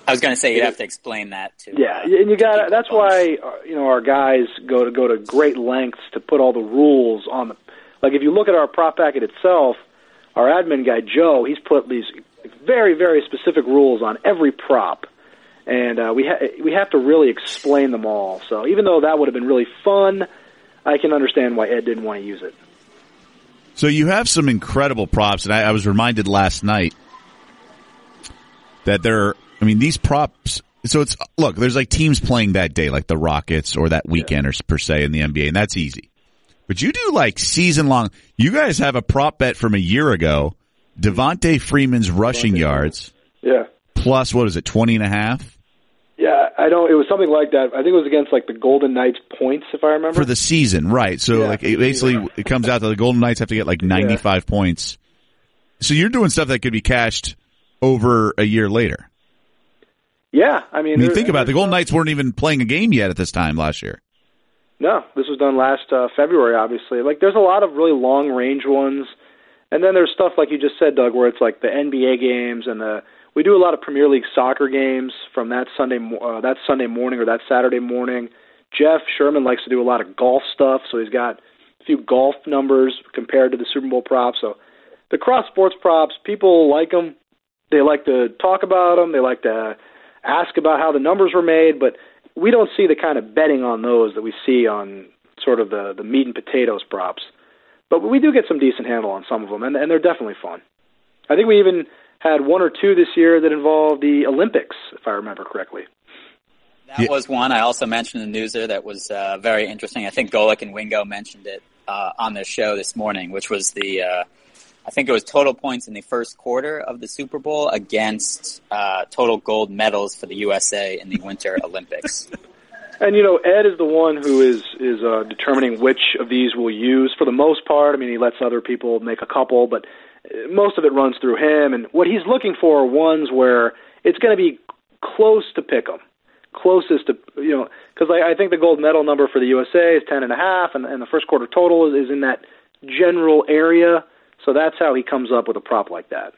I was going to say you'd have to explain that too. Yeah, and you got that's why uh, you know our guys go to go to great lengths to put all the rules on the. Like if you look at our prop packet itself, our admin guy Joe, he's put these very very specific rules on every prop, and uh, we ha- we have to really explain them all. So even though that would have been really fun, I can understand why Ed didn't want to use it. So you have some incredible props, and I, I was reminded last night that there. I mean, these props. So it's look. There's like teams playing that day, like the Rockets or that weekend, yeah. or per se in the N B A, and that's easy. But you do like season long. You guys have a prop bet from a year ago. Devontae Freeman's rushing Devontae yards. Yeah. Plus what is it? Twenty and a half. Yeah, I don't. It was something like that. I think it was against like the Golden Knights points, if I remember. For the season, right? So yeah, like it basically, it comes out that the Golden Knights have to get like ninety-five yeah. points. So you're doing stuff that could be cashed over a year later. Yeah, I mean, I mean think about it. The Golden Knights weren't even playing a game yet at this time last year. No, this was done last uh, February, obviously. Like, there's a lot of really long-range ones, and then there's stuff like you just said, Doug, where it's like the N B A games, and the we do a lot of Premier League soccer games from that Sunday uh, that Sunday morning or that Saturday morning. Jeff Sherman likes to do a lot of golf stuff, so he's got a few golf numbers compared to the Super Bowl props. So the cross-sports props, people like them. They like to talk about them. They like to ask about how the numbers were made, but we don't see the kind of betting on those that we see on sort of the, the meat and potatoes props. But we do get some decent handle on some of them, and, and they're definitely fun. I think we even had one or two this year that involved the Olympics, if I remember correctly. That yeah. was one. I also mentioned in the newser that was uh, very interesting. I think Golick and Wingo mentioned it uh, on their show this morning, which was the, uh, I think it was total points in the first quarter of the Super Bowl against uh, total gold medals for the U S A in the Winter Olympics. And, you know, Ed is the one who is, is uh, determining which of these we'll use for the most part. I mean, he lets other people make a couple, but most of it runs through him. And what he's looking for are ones where it's going to be close to pick 'em. Closest to, you know, because I, I think the gold medal number for the U S A is ten and a half, and, and the first quarter total is, is in that general area. So that's how he comes up with a prop like that.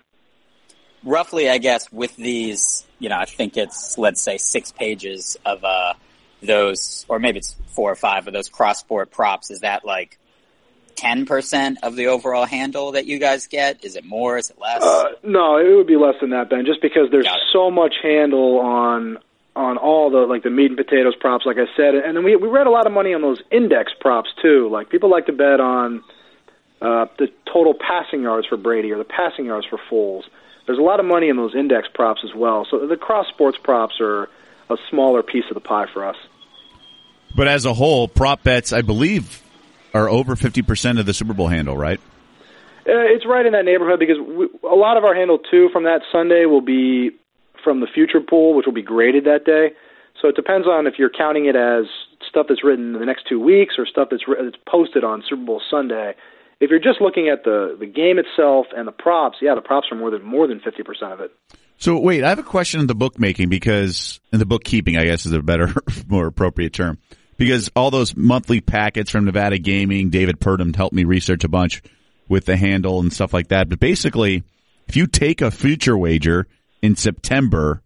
Roughly, I guess, with these, you know, I think it's, let's say, six pages of uh, those, or maybe it's four or five of those cross-sport props. Is that like ten percent of the overall handle that you guys get? Is it more? Is it less? Uh, no, it would be less than that, Ben, just because there's so much handle on on all the, like, the meat and potatoes props, like I said. And then we we read a lot of money on those index props, too. Like, people like to bet on uh, the total passing yards for Brady or the passing yards for Foles. There's a lot of money in those index props as well. So the cross-sports props are a smaller piece of the pie for us. But as a whole, prop bets, I believe, are over fifty percent of the Super Bowl handle, right? Uh, it's right in that neighborhood because we, a lot of our handle, too, from that Sunday will be from the future pool, which will be graded that day. So it depends on if you're counting it as stuff that's written in the next two weeks or stuff that's, that's posted on Super Bowl Sunday. If you're just looking at the, the game itself and the props, yeah, the props are more than more than fifty percent of it. So wait, I have a question in the bookmaking because in the bookkeeping, I guess is a better, more appropriate term. Because all those monthly packets from Nevada Gaming, David Purdom helped me research a bunch with the handle and stuff like that. But basically, if you take a future wager in September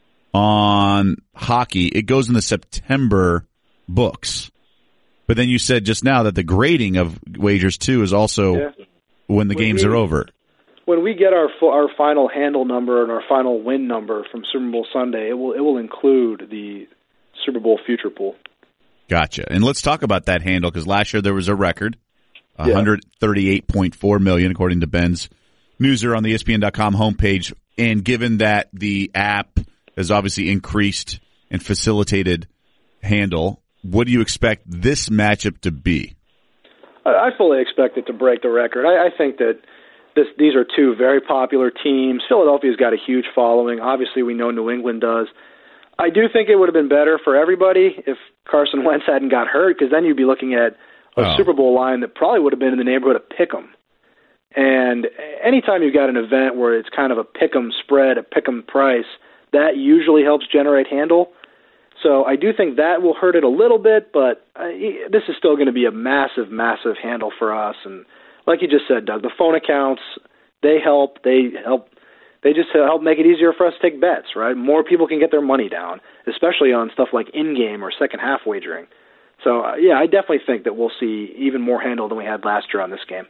on hockey, it goes in the September books. But then you said just now that the grading of wagers, too, is also yeah. when the when games we, are over. When we get our our final handle number and our final win number from Super Bowl Sunday, it will it will include the Super Bowl future pool. Gotcha. And let's talk about that handle, because last year there was a record, one hundred thirty-eight point four million dollars, according to Ben's newser on the E S P N dot com homepage. And given that the app has obviously increased and facilitated handle, what do you expect this matchup to be? I fully expect it to break the record. I, I think that this, these are two very popular teams. Philadelphia's got a huge following. Obviously, we know New England does. I do think it would have been better for everybody if Carson Wentz hadn't got hurt, because then you'd be looking at a oh. Super Bowl line that probably would have been in the neighborhood of Pick'em. And anytime you've got an event where it's kind of a Pick'em spread, a Pick'em price, that usually helps generate handle. So I do think that will hurt it a little bit, but uh, this is still going to be a massive, massive handle for us. And like you just said, Doug, the phone accounts, they help. They help. they just help make it easier for us to take bets, right? More people can get their money down, especially on stuff like in-game or second-half wagering. So, uh, yeah, I definitely think that we'll see even more handle than we had last year on this game.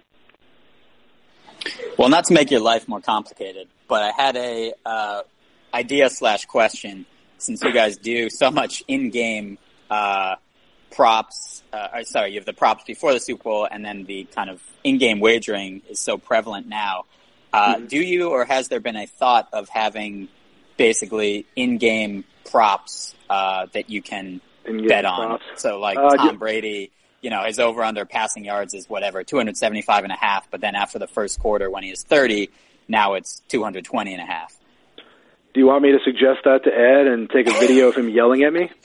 Well, not to make your life more complicated, but I had a uh, idea slash question, since you guys do so much in-game uh, props. Uh, or, sorry, you have the props before the Super Bowl, and then the kind of in-game wagering is so prevalent now. Uh, mm-hmm. Do you, or has there been a thought of having basically in-game props uh, that you can in-game bet on? Props. So like uh, Tom Brady, you know, his over-under passing yards is whatever, two seventy-five and a half, but then after the first quarter when he is thirty, now it's two twenty and a half. Do you want me to suggest that to Ed and take a video of him yelling at me?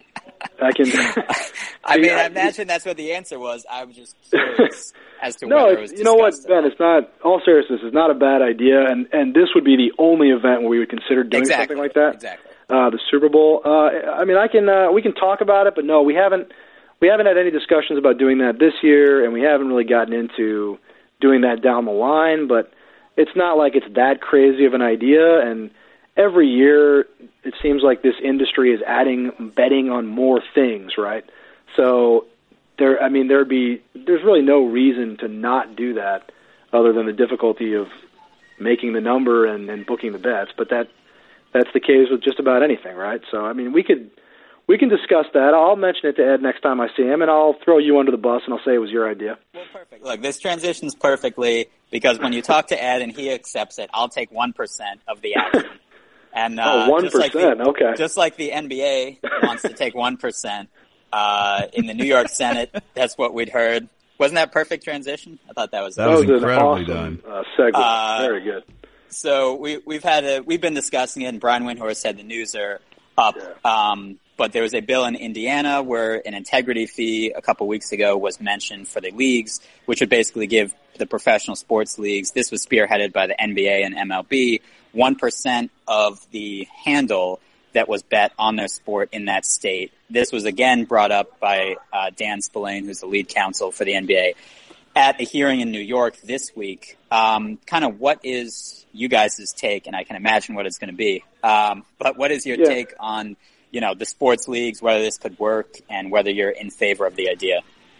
I can. I mean, I imagine that's what the answer was. I was just curious as to no, whether it was you know what, Ben? It's not. All seriousness, it's not a bad idea, and and this would be the only event where we would consider doing exactly. something like that. Exactly. Uh, the Super Bowl. Uh, I mean, I can. Uh, we can talk about it, but no, we haven't. We haven't had any discussions about doing that this year, and we haven't really gotten into doing that down the line. But it's not like it's that crazy of an idea, and every year it seems like this industry is adding betting on more things, right? So there, I mean, there'd be there's really no reason to not do that, other than the difficulty of making the number and, and booking the bets. But that that's the case with just about anything, right? So I mean, we could we can discuss that. I'll mention it to Ed next time I see him, and I'll throw you under the bus and I'll say it was your idea. Well, perfect. Look, this transitions perfectly because when you talk to Ed and he accepts it, I'll take one percent of the action. And uh, oh, one percent. Like the, okay. Just like the N B A wants to take one percent uh, in the New York Senate, that's what we'd heard. Wasn't that perfect transition? I thought that was that was, that was incredibly an awesome, done. Uh, segment. Uh, Very good. So we, we've had a, we've been discussing it, and Brian Windhorst said the news are up. Yeah. Um, but there was a bill in Indiana where an integrity fee a couple weeks ago was mentioned for the leagues, which would basically give the professional sports leagues. This was spearheaded by the N B A and M L B. one percent of the handle that was bet on their sport in that state. This was again brought up by uh, Dan Spillane, who's the lead counsel for the N B A, at a hearing in New York this week. Um, kind of what is you guys' take, and I can imagine what it's going to be, um, but what is your yeah. take on, you know, the sports leagues, whether this could work, and whether you're in favor of the idea?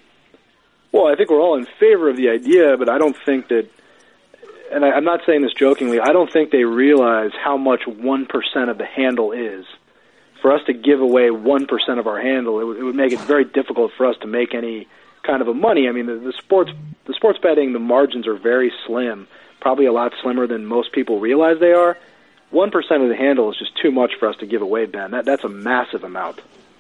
Well, I think we're all in favor of the idea, but I don't think that, and I, I'm not saying this jokingly, I don't think they realize how much one percent of the handle is. For us to give away one percent of our handle, it would, it would make it very difficult for us to make any kind of a money. I mean, the, the sports the sports betting, the margins are very slim, probably a lot slimmer than most people realize they are. one percent of the handle is just too much for us to give away, Ben. That, that's a massive amount.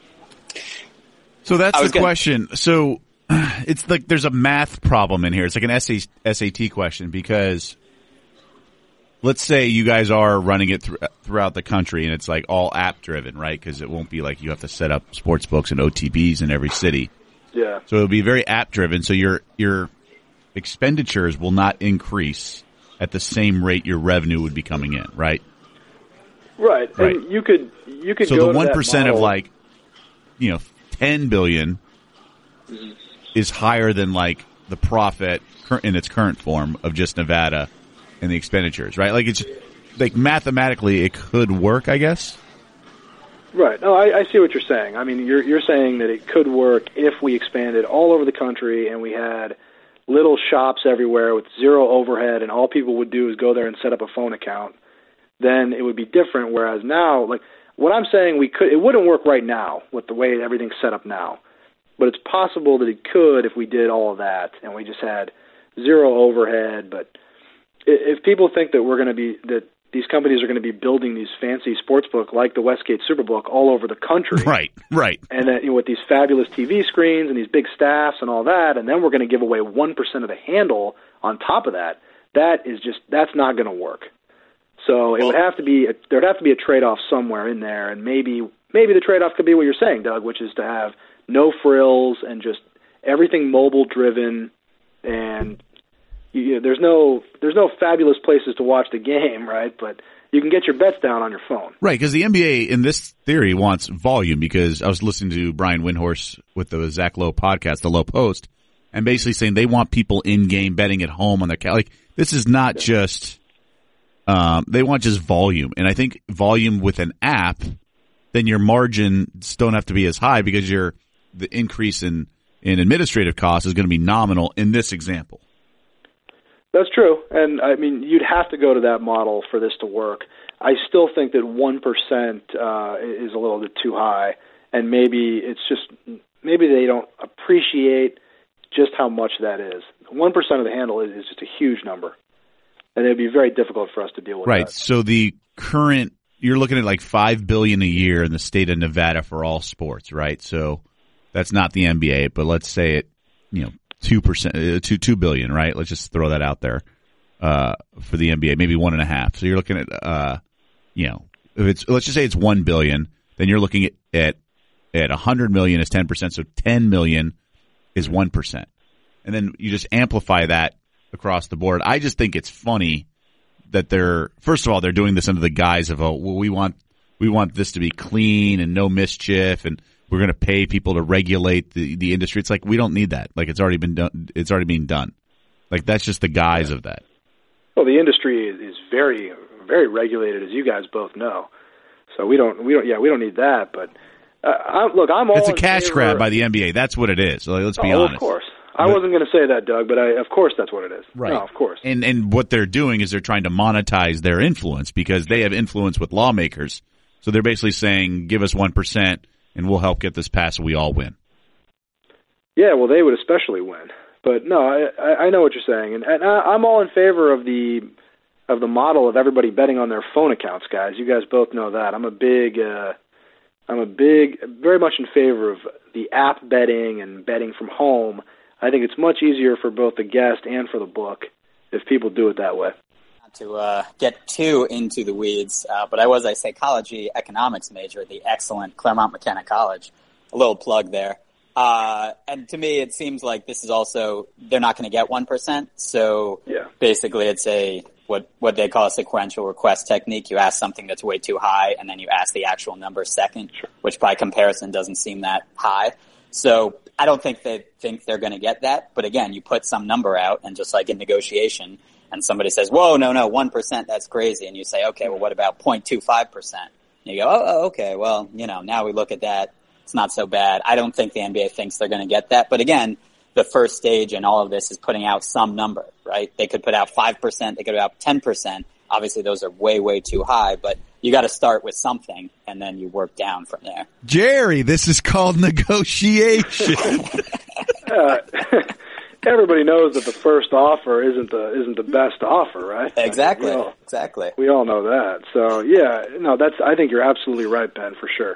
So that's the gonna... question. So it's like there's a math problem in here. It's like an S A T question because let's say you guys are running it th- throughout the country and it's like all app driven, right? Because it won't be like you have to set up sports books and O T Bs in every city. Yeah. So it'll be very app driven. So your your expenditures will not increase at the same rate your revenue would be coming in, right? Right. Right. And you could you could so go the to one that percent of model. like, you know, ten billion Mm-hmm. is higher than like the profit cur- in its current form of just Nevada and the expenditures, right? Like it's like mathematically it could work, I guess. Right. No, I, I see what you're saying. I mean, you're you're saying that it could work if we expanded all over the country and we had little shops everywhere with zero overhead, and all people would do is go there and set up a phone account. Then it would be different. Whereas now, like what I'm saying, we could it wouldn't work right now with the way everything's set up now. But it's possible that it could if we did all of that and we just had zero overhead. But if people think that we're going to be that these companies are going to be building these fancy sportsbook like the Westgate Superbook all over the country, right, right, and that, you know, with these fabulous T V screens and these big staffs and all that, and then we're going to give away one percent of the handle on top of that, that is just that's not going to work. So it would have to be a, there'd have to be a trade-off somewhere in there, and maybe maybe the trade-off could be what you're saying, Doug, which is to have no frills and just everything mobile driven, and you know, there's no there's no fabulous places to watch the game, right? But you can get your bets down on your phone, right? Because the N B A in this theory wants volume. Because I was listening to Brian Windhorst with the Zach Lowe podcast, the Lowe Post, and basically saying they want people in game betting at home on their cal- like this is not yeah. just Um, they want just volume. And I think volume with an app, then your margins don't have to be as high because your the increase in, in administrative costs is going to be nominal in this example. That's true. And, I mean, you'd have to go to that model for this to work. I still think that one percent uh, is a little bit too high, and maybe it's just maybe they don't appreciate just how much that is. one percent of the handle is, is just a huge number, and it would be very difficult for us to deal with right. that. Right. So the current – you're looking at like five billion dollars a year in the state of Nevada for all sports, right? So that's not the N B A, but let's say it, you know, two percent, uh, two, two billion dollars, right? Let's just throw that out there uh, for the N B A, maybe one and a half. So you're looking at uh, – you know, if it's, let's just say it's one billion, then you're looking at, at, at one hundred million is ten percent. So ten million is one percent. And then you just amplify that across the board. I just think it's funny that they're, first of all, they're doing this under the guise of, oh, well, we want, we want this to be clean and no mischief, and we're going to pay people to regulate the, the industry. It's like, we don't need that. Like, it's already been done. It's already being done. Like, that's just the guise of that. Well, the industry is very, very regulated, as you guys both know. So we don't, we don't, yeah, we don't need that. But uh, I, look, I'm all. It's a in cash favor. grab by the N B A. That's what it is. So let's be oh, honest. Of course, I but, wasn't going to say that, Doug, but I, of course, that's what it is. Right. No, of course. And and what they're doing is they're trying to monetize their influence because they have influence with lawmakers. So they're basically saying, give us one percent, and we'll help get this passed, and we all win. Yeah, well, they would especially win. But no, I, I know what you're saying, and, and I, I'm all in favor of the of the model of everybody betting on their phone accounts, guys. You guys both know that. I'm a big, uh, I'm a big, very much in favor of the app betting and betting from home. I think it's much easier for both the guest and for the book if people do it that way. Not to uh, get too into the weeds, uh, but I was a psychology economics major at the excellent Claremont McKenna College. A little plug there. Uh, and to me, it seems like this is also, they're not going to get one percent. So yeah. basically it's a, what, what they call a sequential request technique. You ask something that's way too high and then you ask the actual number second, sure. which by comparison doesn't seem that high. So I don't think they think they're going to get that. But again, you put some number out and just like in negotiation and somebody says, whoa, no, no, one percent, that's crazy. And you say, okay, well, what about zero point two five percent? And you go, oh, oh, okay, well, you know, now we look at that. It's not so bad. I don't think the N B A thinks they're going to get that. But again, the first stage in all of this is putting out some number, right? They could put out five percent. They could put out ten percent. Obviously, those are way, way too high. But you got to start with something, and then you work down from there. Jerry, this is called negotiation. uh, everybody knows that the first offer isn't the isn't the best offer, right? Exactly. We all, exactly. We all know that. So yeah, no, that's. I think you're absolutely right, Ben, for sure.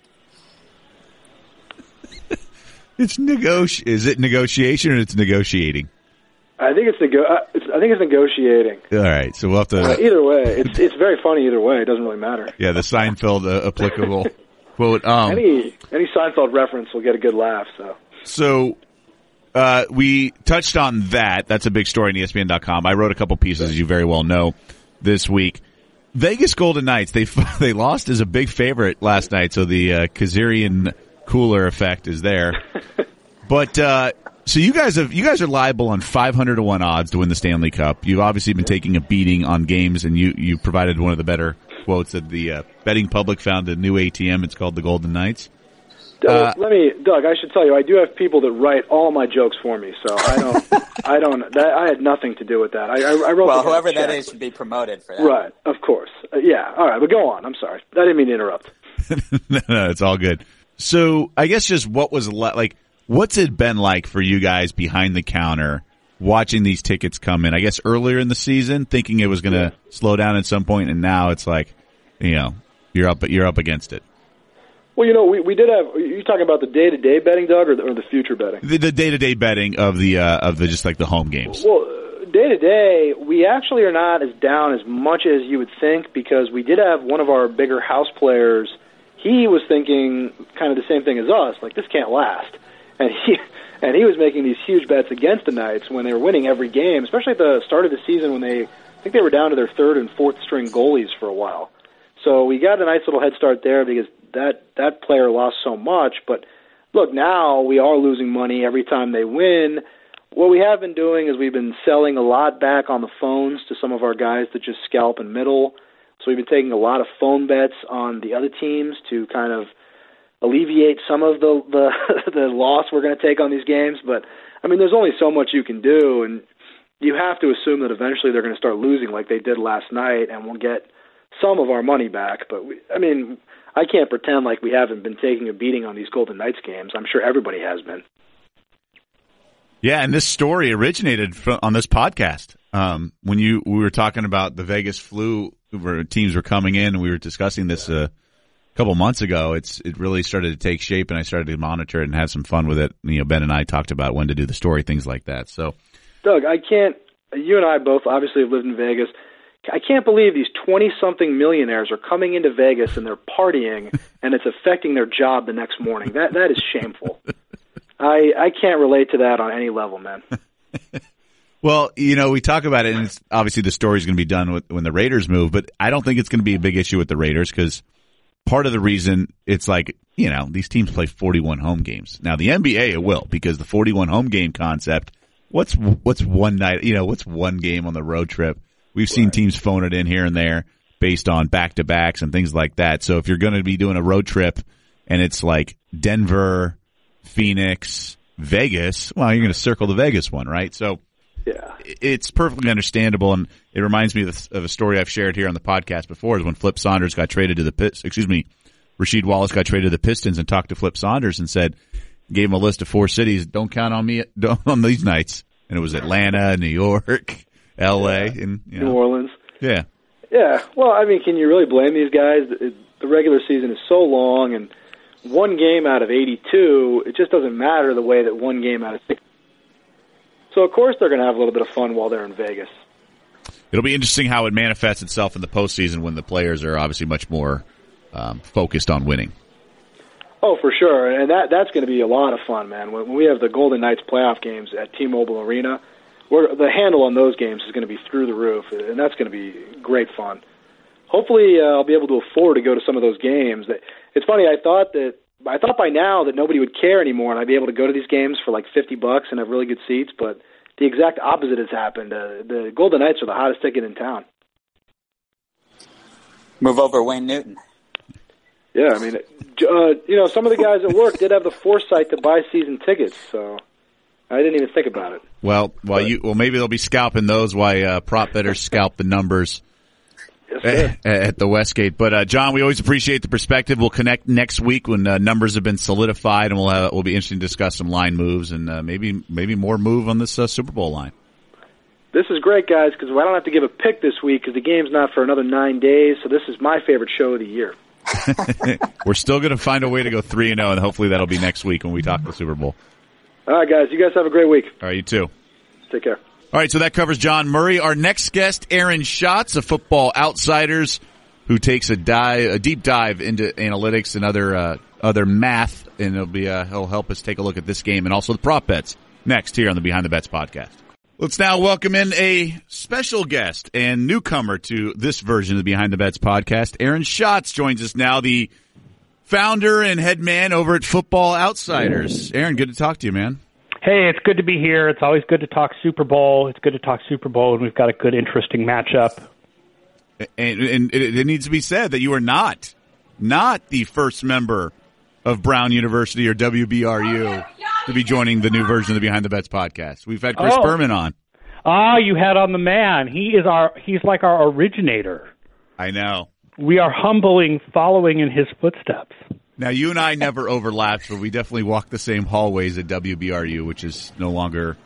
It's negoti- Is it negotiation or it's negotiating? I think it's, nego- uh, it's I think it's negotiating. All right, so we'll have to. Uh, either way, it's it's very funny. Either way, it doesn't really matter. Yeah, the Seinfeld uh, applicable quote. Um, any any Seinfeld reference will get a good laugh. So so uh, we touched on that. That's a big story on E S P N dot com. I wrote a couple pieces, as you very well know, this week. Vegas Golden Knights. They they lost as a big favorite last night, so the uh, Kazarian cooler effect is there. But uh, so you guys have you guys are liable on five hundred to one odds to win the Stanley Cup. You've obviously been taking a beating on games, and you you provided one of the better quotes that the uh, betting public found a new A T M. It's called the Golden Knights. Uh, Let me, Doug. I should tell you, I do have people that write all my jokes for me, so I don't. I don't. That, I had nothing to do with that. I, I, I wrote. Well, whoever that is should be promoted for that. Right, of course. Uh, yeah. All right, but go on. I'm sorry. I didn't mean to interrupt. no, no, it's all good. So I guess just what was le- like, what's it been like for you guys behind the counter watching these tickets come in? I guess earlier in the season, thinking it was going to yeah. slow down at some point, and now it's like, you know, you're up, you're up against it. Well, you know, we, we did have. Are you talking about the day to day betting, Doug, or the, or the future betting? The, the day to day betting of the uh, of the just like the home games. Well, day to day, we actually are not as down as much as you would think because we did have one of our bigger house players. He was thinking kind of the same thing as us, like this can't last, and he and he was making these huge bets against the Knights when they were winning every game, especially at the start of the season when they, I think they were down to their third and fourth string goalies for a while. So we got a nice little head start there because that that player lost so much. But look, now we are losing money every time they win. what we have been doing is we've been selling a lot back on the phones to some of our guys that just scalp in middle. So we've been taking a lot of phone bets on the other teams to kind of alleviate some of the the, the loss we're going to take on these games. But, I mean, there's only so much you can do, and you have to assume that eventually they're going to start losing like they did last night, and we'll get some of our money back. But, we, I mean, I can't pretend like we haven't been taking a beating on these Golden Knights games. I'm sure everybody has been. Yeah, and this story originated from, on this podcast. Um, when you we were talking about the Vegas flu, where teams were coming in, and we were discussing this uh, a couple months ago. It's it really started to take shape, and I started to monitor it and have some fun with it. You know, Ben and I talked about when to do the story, things like that. So, Doug, I can't. You and I both obviously have lived in Vegas. I can't believe these twenty-something millionaires are coming into Vegas and they're partying, and it's affecting their job the next morning. That that is shameful. I I can't relate to that on any level, man. Well, you know, we talk about it, and it's, obviously the story's going to be done with, when the Raiders move, but I don't think it's going to be a big issue with the Raiders because part of the reason it's like, you know, these teams play forty-one home games. Now, the N B A, it will, because the forty-one home game concept, what's what's one night, you know, what's one game on the road trip? We've seen right. teams phone it in here and there based on back-to-backs and things like that. So if you're going to be doing a road trip and it's like Denver, Phoenix, Vegas, well, you're going to circle the Vegas one, right? So yeah, it's perfectly understandable, and it reminds me of, of a story I've shared here on the podcast before, is when Flip Saunders got traded to the Pistons, excuse me, Rasheed Wallace got traded to the Pistons and talked to Flip Saunders and said, gave him a list of four cities, don't count on me don't, on these nights. And it was Atlanta, New York, L A, yeah. and you know. New Orleans. Yeah. Yeah. Well, I mean, can you really blame these guys? The regular season is so long, and one game out of eighty-two, it just doesn't matter the way that one game out of sixty. So, of course, they're going to have a little bit of fun while they're in Vegas. It'll be interesting how it manifests itself in the postseason when the players are obviously much more um, focused on winning. Oh, for sure, and that that's going to be a lot of fun, man. When we have the Golden Knights playoff games at T-Mobile Arena, we're, the handle on those games is going to be through the roof, and that's going to be great fun. Hopefully, uh, I'll be able to afford to go to some of those games. It's funny, I thought that I thought by now that nobody would care anymore, and I'd be able to go to these games for like fifty bucks and have really good seats, but the exact opposite has happened. Uh, the Golden Knights are the hottest ticket in town. Move over Wayne Newton. Yeah, I mean, uh, you know, some of the guys at work did have the foresight to buy season tickets, so I didn't even think about it. Well, while you, well, maybe they'll be scalping those while uh, prop bettors scalp the numbers yes, at, at the Westgate. But uh, John, we always appreciate the perspective. We'll connect next week when uh, numbers have been solidified, and we'll have, we'll be interested to discuss some line moves and uh, maybe maybe more move on this uh, Super Bowl line. This is great, guys, because I don't have to give a pick this week because the game's not for another nine days. So this is my favorite show of the year. We're still going to find a way to go three and zero, and hopefully that'll be next week when we talk the Super Bowl. All right, guys. You guys have a great week. All right, you too. Take care. All right, so that covers John Murray. Our next guest, Aaron Schatz of Football Outsiders, who takes a dive, a deep dive into analytics and other uh, other math, and it'll be uh, he'll help us take a look at this game and also the prop bets next here on the Behind the Bets podcast. Let's now welcome in a special guest and newcomer to this version of the Behind the Bets podcast. Aaron Schatz joins us now, the founder and head man over at Football Outsiders. Aaron, good to talk to you, man. Hey, it's good to be here. It's always good to talk Super Bowl. It's good to talk Super Bowl, and we've got a good, interesting matchup. And, and it, it needs to be said that you are not, not the first member of Brown University or W B R U to be joining the new version of the Behind the Bets podcast. We've had Chris oh. Berman on. Ah, you had on the man. He is our. He's like our originator. I know. We are humbling, following in his footsteps. Now, you and I never overlapped, but we definitely walk the same hallways at W B R U, which is no longer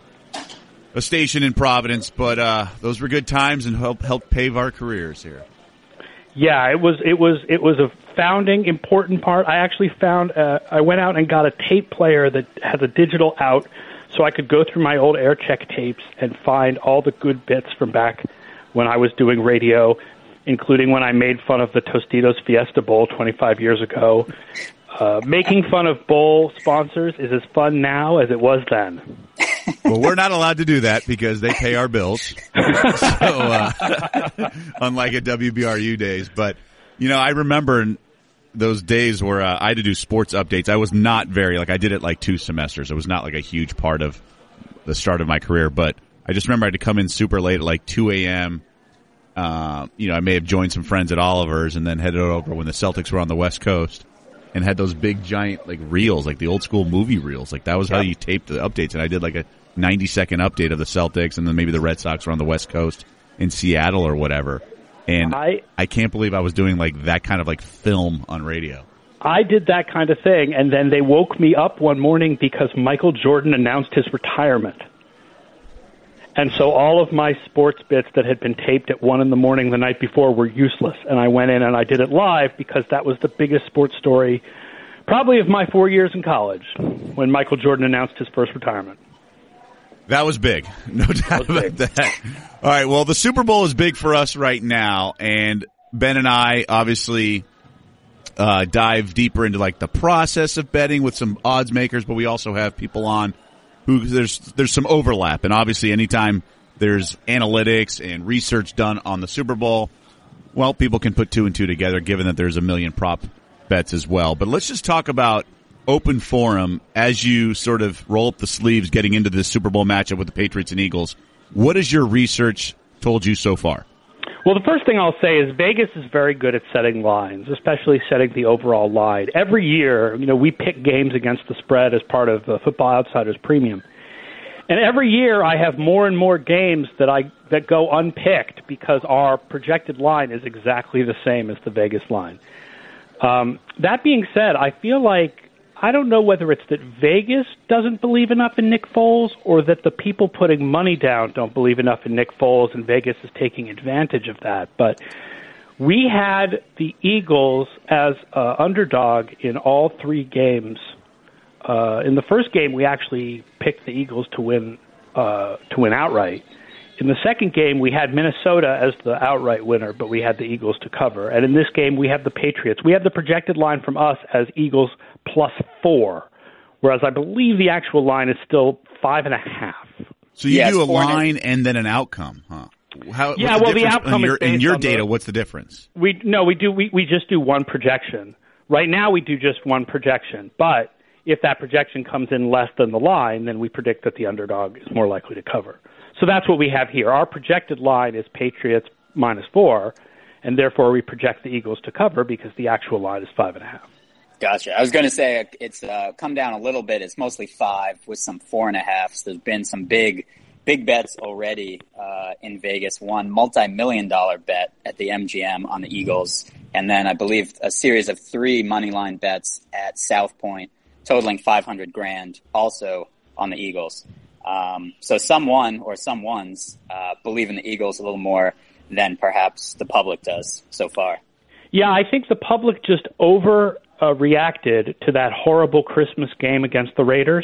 a station in Providence. But uh, those were good times and helped helped pave our careers here. Yeah, it was it was it was a founding important part. I actually found uh, I went out and got a tape player that has a digital out, so I could go through my old air check tapes and find all the good bits from back when I was doing radio, including when I made fun of the Tostitos Fiesta Bowl twenty-five years ago. Uh, making fun of bowl sponsors is as fun now as it was then. Well, we're not allowed to do that because they pay our bills. so, uh, unlike at W B R U days. But, you know, I remember those days where uh, I had to do sports updates. I was not very, like, I did it like two semesters. It was not like a huge part of the start of my career, but I just remember I had to come in super late at like two a.m. Uh, you know, I may have joined some friends at Oliver's and then headed over when the Celtics were on the West Coast and had those big giant like reels, like the old school movie reels. Like that was how you taped the updates. And I did like a ninety second update of the Celtics, and then maybe the Red Sox were on the West Coast in Seattle or whatever. And I, I can't believe I was doing like that kind of like film on radio. I did that kind of thing, and then they woke me up one morning because Michael Jordan announced his retirement. And so all of my sports bits that had been taped at one in the morning the night before were useless. And I went in and I did it live because that was the biggest sports story probably of my four years in college when Michael Jordan announced his first retirement. That was big. No doubt about that. All right, well, the Super Bowl is big for us right now, and Ben and I obviously uh, dive deeper into like the process of betting with some odds makers, but we also have people on who there's there's some overlap, and obviously anytime there's analytics and research done on the Super Bowl, well, people can put two and two together given that there's a million prop bets as well. But let's just talk about Open Forum as you sort of roll up the sleeves getting into this Super Bowl matchup with the Patriots and Eagles. What has your research told you so far? Well, the first thing I'll say is Vegas is very good at setting lines, especially setting the overall line. Every year, you know, we pick games against the spread as part of uh, Football Outsiders Premium. And every year I have more and more games that I that go unpicked because our projected line is exactly the same as the Vegas line. Um, that being said, I feel like I don't know whether it's that Vegas doesn't believe enough in Nick Foles or that the people putting money down don't believe enough in Nick Foles and Vegas is taking advantage of that. But we had the Eagles as uh, underdog in all three games. Uh, in the first game, we actually picked the Eagles to win uh, to win outright. In the second game, we had Minnesota as the outright winner, but we had the Eagles to cover. And in this game, we have the Patriots. We have the projected line from us as Eagles plus four, whereas I believe the actual line is still five and a half. So you yeah, do a line and, and then an outcome, huh? How, yeah, well, the, the outcome your, is based in your on data. The, what's the difference? We no, we do we, we just do one projection. Right now, we do just one projection, but if that projection comes in less than the line, then we predict that the underdog is more likely to cover. So that's what we have here. Our projected line is Patriots minus four, and therefore we project the Eagles to cover because the actual line is five and a half. Gotcha. I was going to say it's uh, come down a little bit. It's mostly five with some four and a halves. There's been some big, big bets already uh, in Vegas. One multi-million dollar bet at the M G M on the Eagles, and then I believe a series of three money line bets at South Point, totaling five hundred grand, also on the Eagles. Um, so some won or some ones uh, believe in the Eagles a little more than perhaps the public does so far. Yeah, I think the public just over uh, reacted to that horrible Christmas game against the Raiders.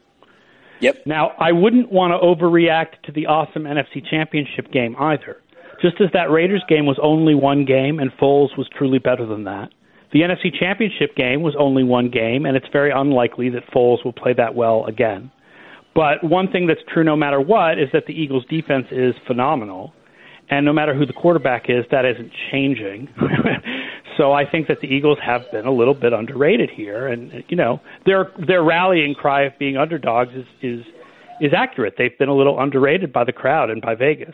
Yep. Now, I wouldn't want to overreact to the awesome N F C Championship game either. Just as that Raiders game was only one game and Foles was truly better than that, the N F C Championship game was only one game, and it's very unlikely that Foles will play that well again. But one thing that's true no matter what is that the Eagles' defense is phenomenal, and no matter who the quarterback is, that isn't changing. So I think that the Eagles have been a little bit underrated here, and you know their their rallying cry of being underdogs is is is accurate. They've been a little underrated by the crowd and by Vegas.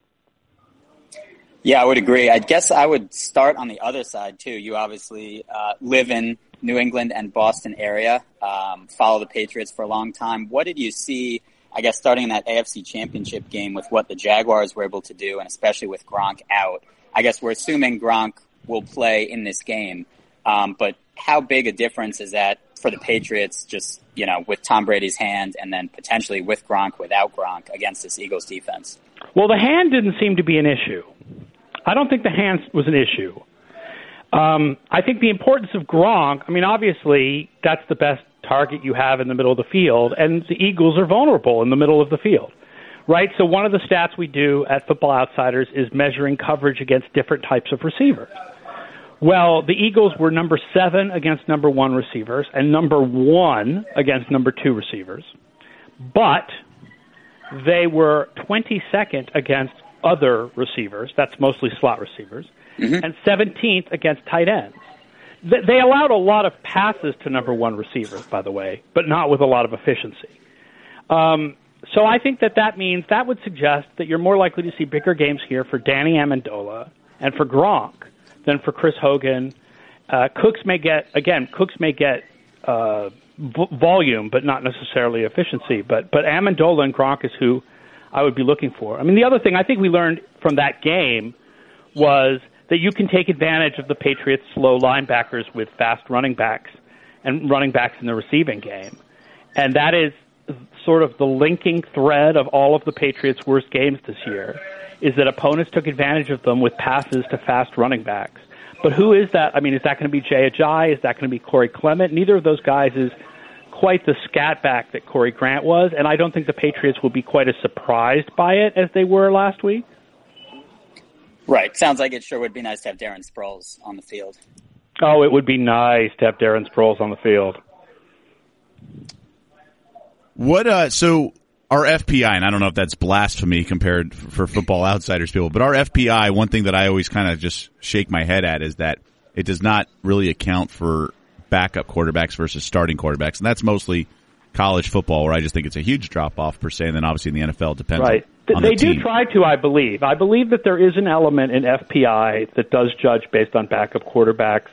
Yeah, I would agree. I guess I would start on the other side too. You obviously uh, live in New England and Boston area, um, follow the Patriots for a long time. What did you see, I guess, starting in that A F C Championship game with what the Jaguars were able to do, and especially with Gronk out? I guess we're assuming Gronk will play in this game, um, but how big a difference is that for the Patriots, just, you know, with Tom Brady's hand and then potentially with Gronk, without Gronk, against this Eagles defense? Well, the hand didn't seem to be an issue. I don't think the hand was an issue. Um, I think the importance of Gronk, I mean, obviously, that's the best target you have in the middle of the field, and the Eagles are vulnerable in the middle of the field, right? So one of the stats we do at Football Outsiders is measuring coverage against different types of receivers. Well, the Eagles were number seven against number one receivers and number one against number two receivers, but they were twenty-second against other receivers, that's mostly slot receivers, mm-hmm. and seventeenth against tight ends. They allowed a lot of passes to number one receivers, by the way, but not with a lot of efficiency. Um, so I think that that means that would suggest that you're more likely to see bigger games here for Danny Amendola and for Gronk than for Chris Hogan. Uh, Cooks may get, again, Cooks may get uh, v- volume, but not necessarily efficiency. But, but Amendola and Gronk is who I would be looking for. I mean, the other thing I think we learned from that game was that you can take advantage of the Patriots' slow linebackers with fast running backs and running backs in the receiving game. And that is sort of the linking thread of all of the Patriots' worst games this year, is that opponents took advantage of them with passes to fast running backs. But who is that? I mean, is that going to be Jay Ajayi? Is that going to be Corey Clement? Neither of those guys is quite the scat back that Corey Grant was, and I don't think the Patriots will be quite as surprised by it as they were last week. Right. Sounds like it sure would be nice to have Darren Sproles on the field. Oh, it would be nice to have Darren Sproles on the field. What, uh, so our F P I, and I don't know if that's blasphemy compared for Football Outsiders people, but our F P I, one thing that I always kind of just shake my head at is that it does not really account for backup quarterbacks versus starting quarterbacks, and that's mostly college football, where I just think it's a huge drop-off per se, and then obviously in the N F L it depends right. on, on they the team. They do try to, I believe. I believe that there is an element in F P I that does judge based on backup quarterbacks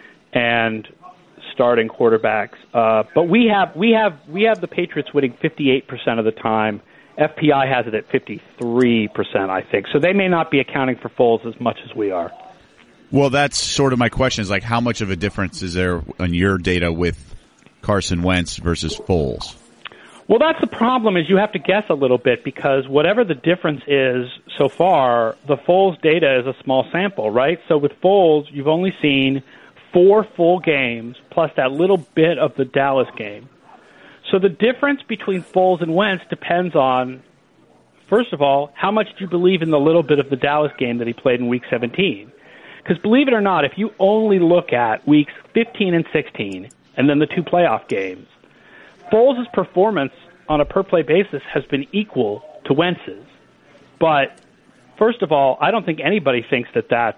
and starting quarterbacks. Uh, but we have we have we have the Patriots winning fifty-eight percent of the time. F P I has it at fifty-three percent, I think. So they may not be accounting for Foles as much as we are. Well, that's sort of my question, is like, how much of a difference is there on your data with Carson Wentz versus Foles? Well, that's the problem, is you have to guess a little bit, because whatever the difference is so far, the Foles data is a small sample, right? So with Foles, you've only seen four full games plus that little bit of the Dallas game. So the difference between Foles and Wentz depends on, first of all, how much do you believe in the little bit of the Dallas game that he played in Week seventeen? Because believe it or not, if you only look at Weeks fifteen and sixteen and then the two playoff games, Foles' performance on a per-play basis has been equal to Wentz's. But first of all, I don't think anybody thinks that that's,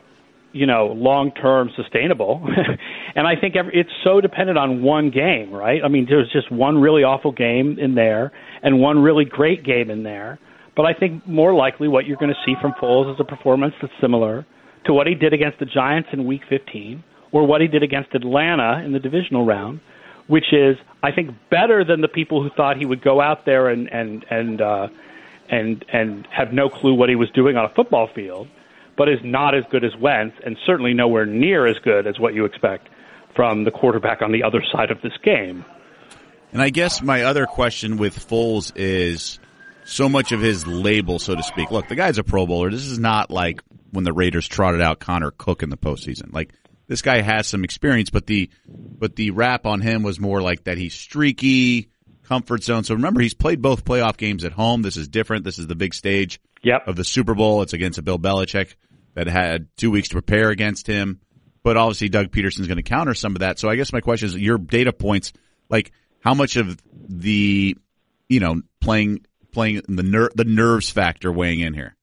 you know, long-term sustainable. And I think every, it's so dependent on one game, right? I mean, there's just one really awful game in there and one really great game in there. But I think more likely what you're going to see from Foles is a performance that's similar to what he did against the Giants in Week fifteen or what he did against Atlanta in the divisional round, which is, I think, better than the people who thought he would go out there and and and uh, and and have no clue what he was doing on a football field, but is not as good as Wentz, and certainly nowhere near as good as what you expect from the quarterback on the other side of this game. And I guess my other question with Foles is so much of his label, so to speak. Look, the guy's a Pro Bowler. This is not like when the Raiders trotted out Connor Cook in the postseason. Like, this guy has some experience, but the but the rap on him was more like that he's streaky, comfort zone. So remember, he's played both playoff games at home. This is different. This is the big stage yep. of the Super Bowl. It's against a Bill Belichick that had two weeks to prepare against him. But obviously, Doug Peterson's going to counter some of that. So I guess my question is, your data points, like how much of the, you know, playing playing the ner- the nerves factor weighing in here?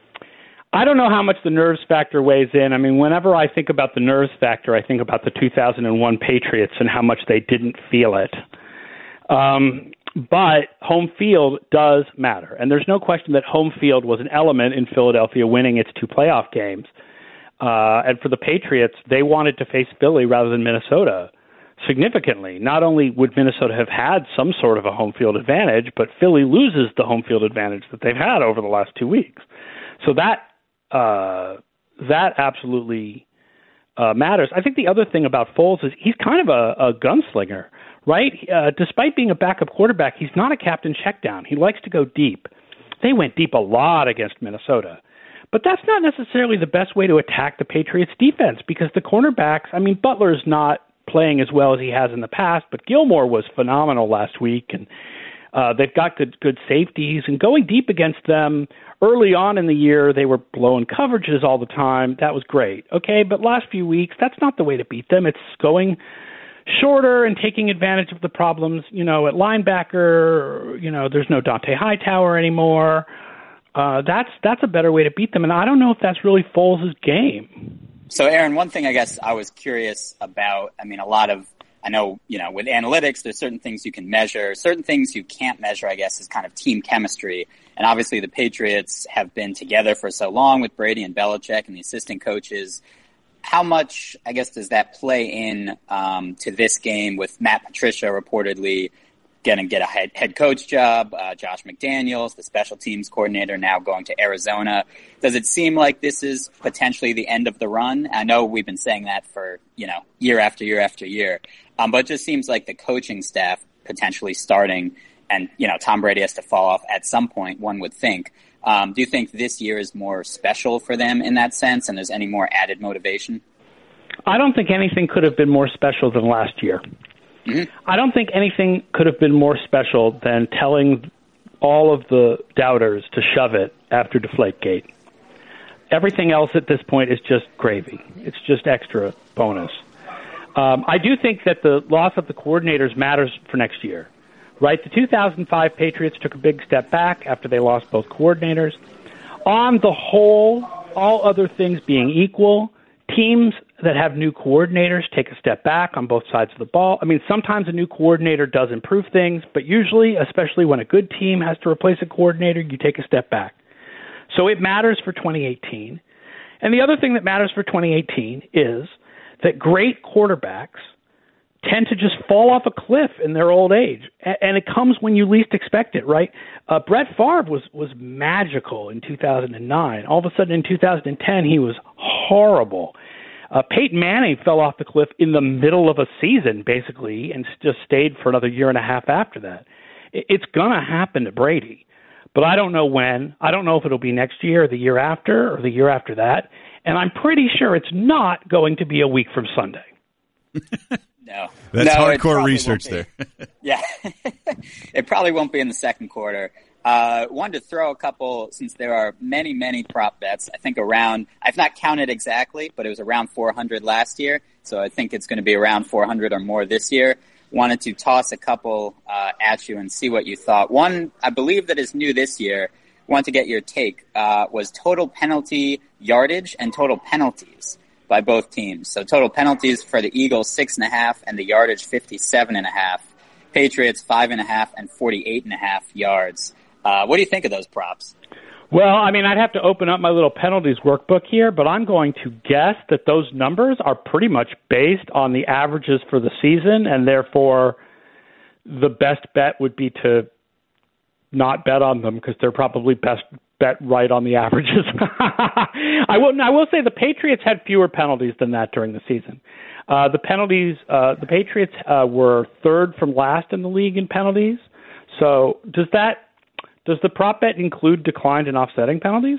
I don't know how much the nerves factor weighs in. I mean, whenever I think about the nerves factor, I think about the two thousand one Patriots and how much they didn't feel it. Um, but home field does matter. And there's no question that home field was an element in Philadelphia winning its two playoff games. Uh, and for the Patriots, they wanted to face Philly rather than Minnesota significantly. Not only would Minnesota have had some sort of a home field advantage, but Philly loses the home field advantage that they've had over the last two weeks. So that Uh, that absolutely uh, matters. I think the other thing about Foles is he's kind of a, a gunslinger, right? Uh, despite being a backup quarterback, he's not a captain checkdown. He likes to go deep. They went deep a lot against Minnesota. But that's not necessarily the best way to attack the Patriots' defense, because the cornerbacks, I mean, Butler's not playing as well as he has in the past, but Gilmore was phenomenal last week, and uh, they've got good, good safeties. And going deep against them early on in the year, they were blowing coverages all the time. That was great. Okay, but last few weeks, that's not the way to beat them. It's going shorter and taking advantage of the problems, you know, at linebacker. You know, there's no Dante Hightower anymore. Uh, that's that's a better way to beat them, and I don't know if that's really Foles' game. So, Aaron, one thing I guess I was curious about, I mean, a lot of I know, you know, with analytics, there's certain things you can measure, certain things you can't measure, I guess, is kind of team chemistry. And obviously the Patriots have been together for so long with Brady and Belichick and the assistant coaches. How much, I guess, does that play in um, to this game with Matt Patricia reportedly going to get a head, head coach job, uh, Josh McDaniels, the special teams coordinator, now going to Arizona? Does it seem like this is potentially the end of the run? I know we've been saying that for, you know, year after year after year. Um, but it just seems like the coaching staff potentially starting and, you know, Tom Brady has to fall off at some point, one would think. Um, do you think this year is more special for them in that sense, and there's any more added motivation? I don't think anything could have been more special than last year. Mm-hmm. I don't think anything could have been more special than telling all of the doubters to shove it after Deflategate. Everything else at this point is just gravy. It's just extra bonus. Um, I do think that the loss of the coordinators matters for next year. Right, the two thousand five Patriots took a big step back after they lost both coordinators. On the whole, all other things being equal, teams that have new coordinators take a step back on both sides of the ball. I mean, sometimes a new coordinator does improve things, but usually, especially when a good team has to replace a coordinator, you take a step back. So it matters for twenty eighteen. And the other thing that matters for twenty eighteen is that great quarterbacks tend to just fall off a cliff in their old age. And it comes when you least expect it, right? Uh, Brett Favre was, was magical in two thousand nine. All of a sudden in two thousand ten, he was horrible. Uh, Peyton Manning fell off the cliff in the middle of a season, basically, and just stayed for another year and a half after that. It, it's going to happen to Brady. But I don't know when. I don't know if it'll be next year or the year after or the year after that. And I'm pretty sure it's not going to be a week from Sunday. No. That's no, hardcore research there. Yeah. It probably won't be in the second quarter. Uh, wanted to throw a couple, since there are many, many prop bets. I think around, I've not counted exactly, but it was around four hundred last year. So I think it's going to be around four hundred or more this year. Wanted to toss a couple uh, at you and see what you thought. One, I believe that is new this year. Want to get your take, uh, was total penalty yardage and total penalties by both teams. So total penalties for the Eagles, six and a half, and the yardage, fifty-seven and a half. Patriots, five and a half and forty-eight and a half yards. Uh, what do you think of those props? Well, I mean, I'd have to open up my little penalties workbook here, but I'm going to guess that those numbers are pretty much based on the averages for the season, and therefore the best bet would be to not bet on them because they're probably best bet right on the averages. I will I will say the Patriots had fewer penalties than that during the season. Uh, the penalties, uh, the Patriots uh, were third from last in the league in penalties. So does that does the prop bet include declined and offsetting penalties?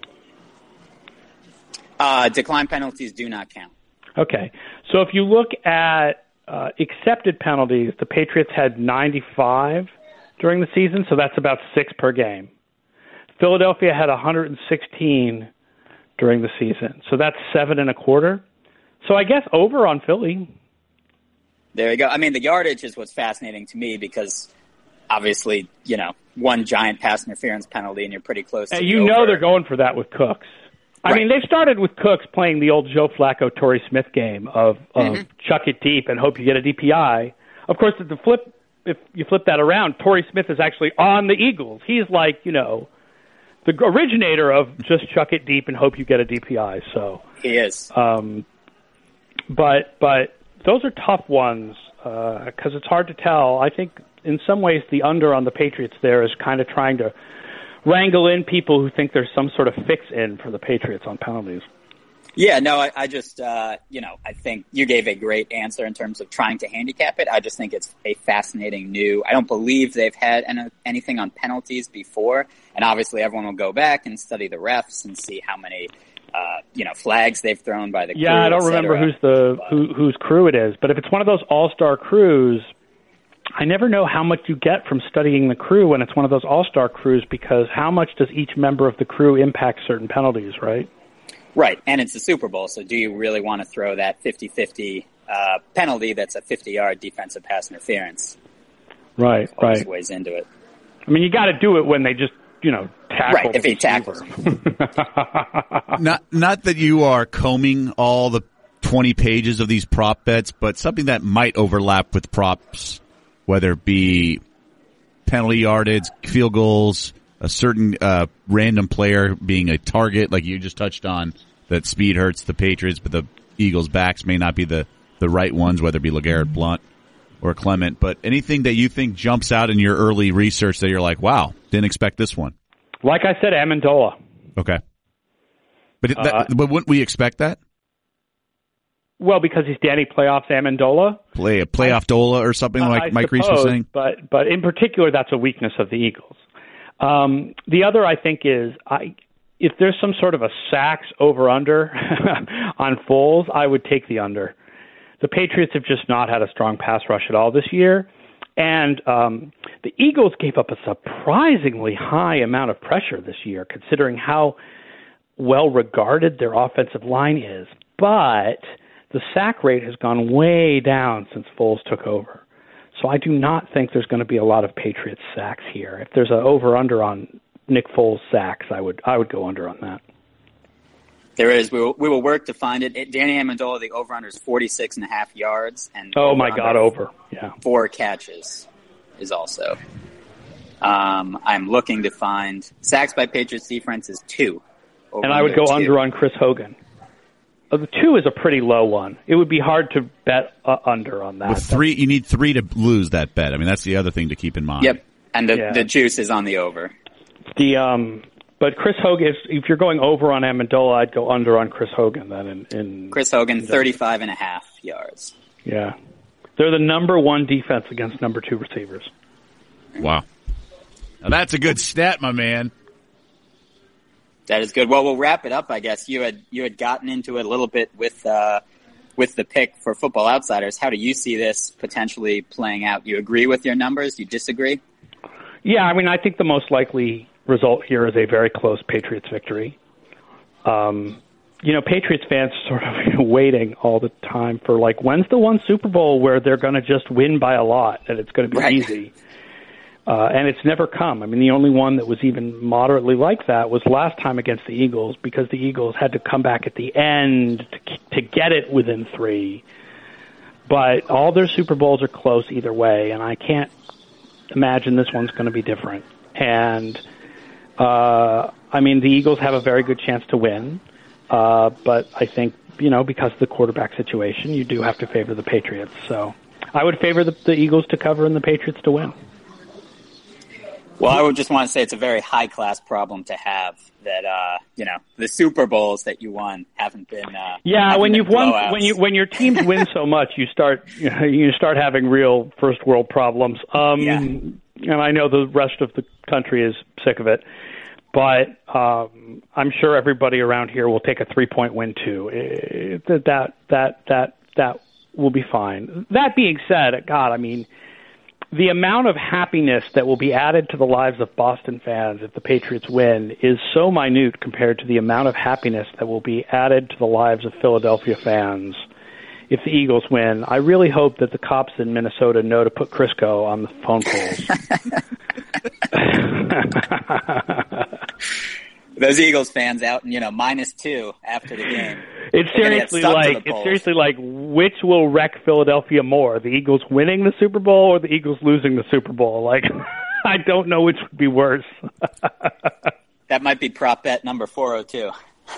Uh, declined penalties do not count. Okay. So if you look at uh, accepted penalties, the Patriots had ninety-five during the season, so that's about six per game. Philadelphia had one hundred sixteen during the season, so that's seven and a quarter. So I guess over on Philly. There you go. I mean, the yardage is what's fascinating to me because obviously, you know, one giant pass interference penalty and you're pretty close to and the you over. know they're going for that with Cooks. I Right. mean, they started with Cooks playing the old Joe Flacco, Torrey Smith game of, of Mm-hmm. chuck it deep and hope you get a D P I. Of course, if the flip, if you flip that around, Torrey Smith is actually on the Eagles. He's like, you know, the originator of just chuck it deep and hope you get a D P I. So He is. Um, but but those are tough ones because uh, it's hard to tell. I think in some ways the under on the Patriots there is kind of trying to wrangle in people who think there's some sort of fix-in for the Patriots on penalties. Yeah, no, I, I just, uh, you know, I think you gave a great answer in terms of trying to handicap it. I just think it's a fascinating new. I don't believe they've had any, anything on penalties before, and obviously everyone will go back and study the refs and see how many, uh, you know, flags they've thrown by the crew. Yeah, I don't remember who's the who, whose crew it is, but if it's one of those all-star crews, I never know how much you get from studying the crew when it's one of those all-star crews because how much does each member of the crew impact certain penalties, right? Right, and it's the Super Bowl, so do you really want to throw that fifty-fifty uh, penalty that's a fifty-yard defensive pass interference? Right, Always right. weighs into it. I mean, you got to do it when they just, you know, tackle. Right, if he tackles. Not not that you are combing all the twenty pages of these prop bets, but something that might overlap with props, whether it be penalty yardage, field goals, a certain uh, random player being a target, like you just touched on, that speed hurts the Patriots, but the Eagles' backs may not be the, the right ones, whether it be LeGarrette Blount or Clement. But anything that you think jumps out in your early research that you're like, wow, didn't expect this one? Like I said, Amendola. Okay. But, that, uh, but wouldn't we expect that? Well, because he's Danny Playoffs Amendola. Play a playoff Dola or something like I Mike suppose, Reese was saying? But, but in particular, that's a weakness of the Eagles. Um, the other, I think, is I, if there's some sort of a sacks over-under on Foles, I would take the under. The Patriots have just not had a strong pass rush at all this year. And um, the Eagles gave up a surprisingly high amount of pressure this year, considering how well-regarded their offensive line is. But the sack rate has gone way down since Foles took over. So I do not think there's going to be a lot of Patriots sacks here. If there's an over-under on Nick Foles sacks, I would I would go under on that. There is. We will, we will work to find it. it Danny Amendola, the over-under is forty-six and a half yards. And oh, my God, over. Yeah. Four catches is also. Um, I'm looking to find sacks by Patriots defense is two. And I would go two. under on Chris Hogan. Uh, the two is a pretty low one. It would be hard to bet uh, under on that. With three, you need three to lose that bet. I mean, that's the other thing to keep in mind. Yep, and the, yeah. the juice is on the over. The um, but Chris Hogan, if, if you're going over on Amendola, I'd go under on Chris Hogan then. In, in Chris Hogan, thirty-five and a half yards. Yeah, they're the number one defense against number two receivers. Wow, now that's a good stat, my man. That is good. Well, we'll wrap it up, I guess. You had you had gotten into it a little bit with uh, with the pick for Football Outsiders. How do you see this potentially playing out? You agree with your numbers? You disagree? Yeah, I mean, I think the most likely result here is a very close Patriots victory. Um, you know, Patriots fans sort of waiting all the time for, like, when's the one Super Bowl where they're going to just win by a lot and it's going to be right. easy? Uh, and it's never come. I mean, the only one that was even moderately like that was last time against the Eagles, because the Eagles had to come back at the end to, to get it within three. But all their Super Bowls are close either way, and I can't imagine this one's going to be different. And, uh, I mean, the Eagles have a very good chance to win, uh, but I think, you know, because of the quarterback situation, you do have to favor the Patriots. So I would favor the, the Eagles to cover and the Patriots to win. Well, I would just want to say it's a very high-class problem to have that, uh, you know, the Super Bowls that you won haven't been, uh, yeah, haven't when been you've won, blowouts. when you, when your teams win so much, you start, you know, you start having real first world problems. Um, yeah. And I know the rest of the country is sick of it, but, um, I'm sure everybody around here will take a three-point win too. It, that, that, that, that will be fine. That being said, God, I mean, the amount of happiness that will be added to the lives of Boston fans if the Patriots win is so minute compared to the amount of happiness that will be added to the lives of Philadelphia fans if the Eagles win. I really hope that the cops in Minnesota know to put Crisco on the phone calls. Those Eagles fans out and, you know, minus two after the game. It's seriously like it's seriously like which will wreck Philadelphia more, the Eagles winning the Super Bowl or the Eagles losing the Super Bowl? Like, I don't know which would be worse. That might be prop bet number four oh two.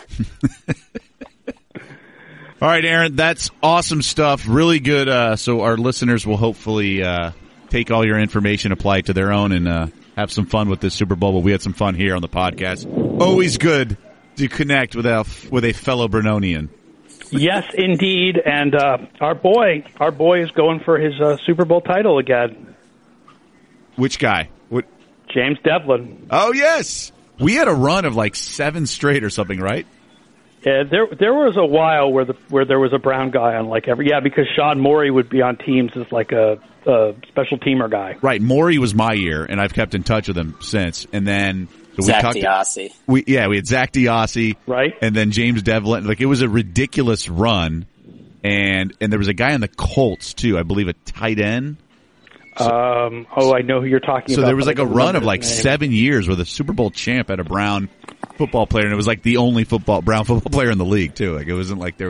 All right, Aaron, that's awesome stuff. Really good. Uh, so our listeners will hopefully uh, take all your information, apply it to their own, and uh, have some fun with this Super Bowl. But we had some fun here on the podcast. Always good to connect with a, with a fellow Brunonian. Yes, indeed. And uh, our boy, our boy is going for his uh, Super Bowl title again. Which guy? What? James Devlin. Oh, yes. We had a run of like seven straight or something, right? Yeah, there there was a while where the where there was a brown guy on like every yeah because Sean Morey would be on teams as like a, a special teamer guy. Right, Morey was my year, and I've kept in touch with him since. And then so Zach we talked, Diossi. We yeah, we had Zach Diossi, right, and then James Devlin. Like it was a ridiculous run, and and there was a guy on the Colts too, I believe, a tight end. So, um. Oh, I know who you're talking so about. So there was like a run of like name. seven years where the Super Bowl champ had a brown football player, and it was like the only football brown football player in the league too. Like it wasn't like there was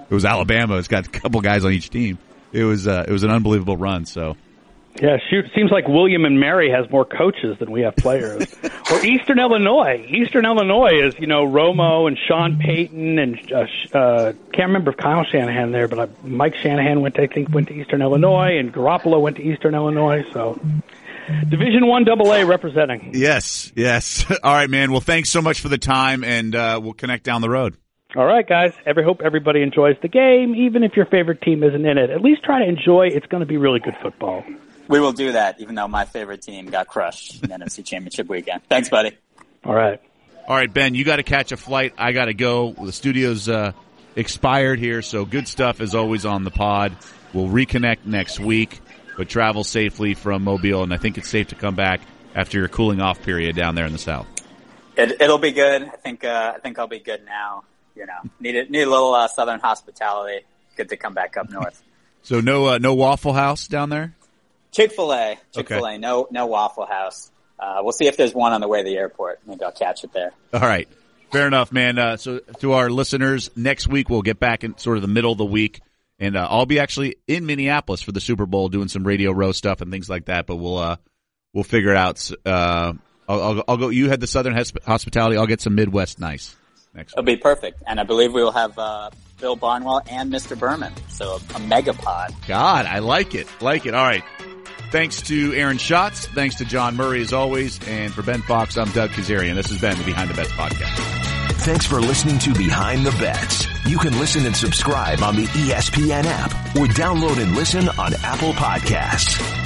it was Alabama. It's got a couple guys on each team. It was uh, it was an unbelievable run. So. Yeah, shoot, seems like William and Mary has more coaches than we have players. Or Eastern Illinois. Eastern Illinois is, you know, Romo and Sean Payton and uh, uh, can't remember if Kyle Shanahan there, but uh, Mike Shanahan went to, I think went to Eastern Illinois, and Garoppolo went to Eastern Illinois. So Division One Double A representing. Yes, yes. All right, man. Well, thanks so much for the time, and uh, we'll connect down the road. All right, guys. Every hope everybody enjoys the game, even if your favorite team isn't in it. At least try to enjoy. It's going to be really good football. We will do that, even though my favorite team got crushed in the N F C Championship weekend. Thanks, buddy. All right. All right, Ben, you got to catch a flight. I got to go. The studio's uh, expired here, so good stuff as always on the pod. We'll reconnect next week, but travel safely from Mobile, and I think it's safe to come back after your cooling off period down there in the south. It, it'll be good. I think uh, I think I'll be good now. You know, need a, need a little uh, southern hospitality. Good to come back up north. So no uh, no Waffle House down there? Chick-fil-A. Chick-fil-A. Okay. No, no Waffle House. Uh, we'll see if there's one on the way to the airport. Maybe I'll catch it there. All right. Fair enough, man. Uh, so to our listeners, next week we'll get back in sort of the middle of the week, and uh, I'll be actually in Minneapolis for the Super Bowl doing some Radio Row stuff and things like that, but we'll uh, we'll figure it out. Uh, I'll, I'll, I'll go. You had the Southern hospitality. I'll get some Midwest nice next It'll week. be perfect. And I believe we will have uh, Bill Barnwell and Mister Berman. So a, a mega pod. God, I like it. Like it. All right. Thanks to Aaron Schatz. Thanks to John Murray, as always. And for Ben Fox, I'm Doug Kazarian. This has been the Behind the Bets podcast. Thanks for listening to Behind the Bets. You can listen and subscribe on the E S P N app or download and listen on Apple Podcasts.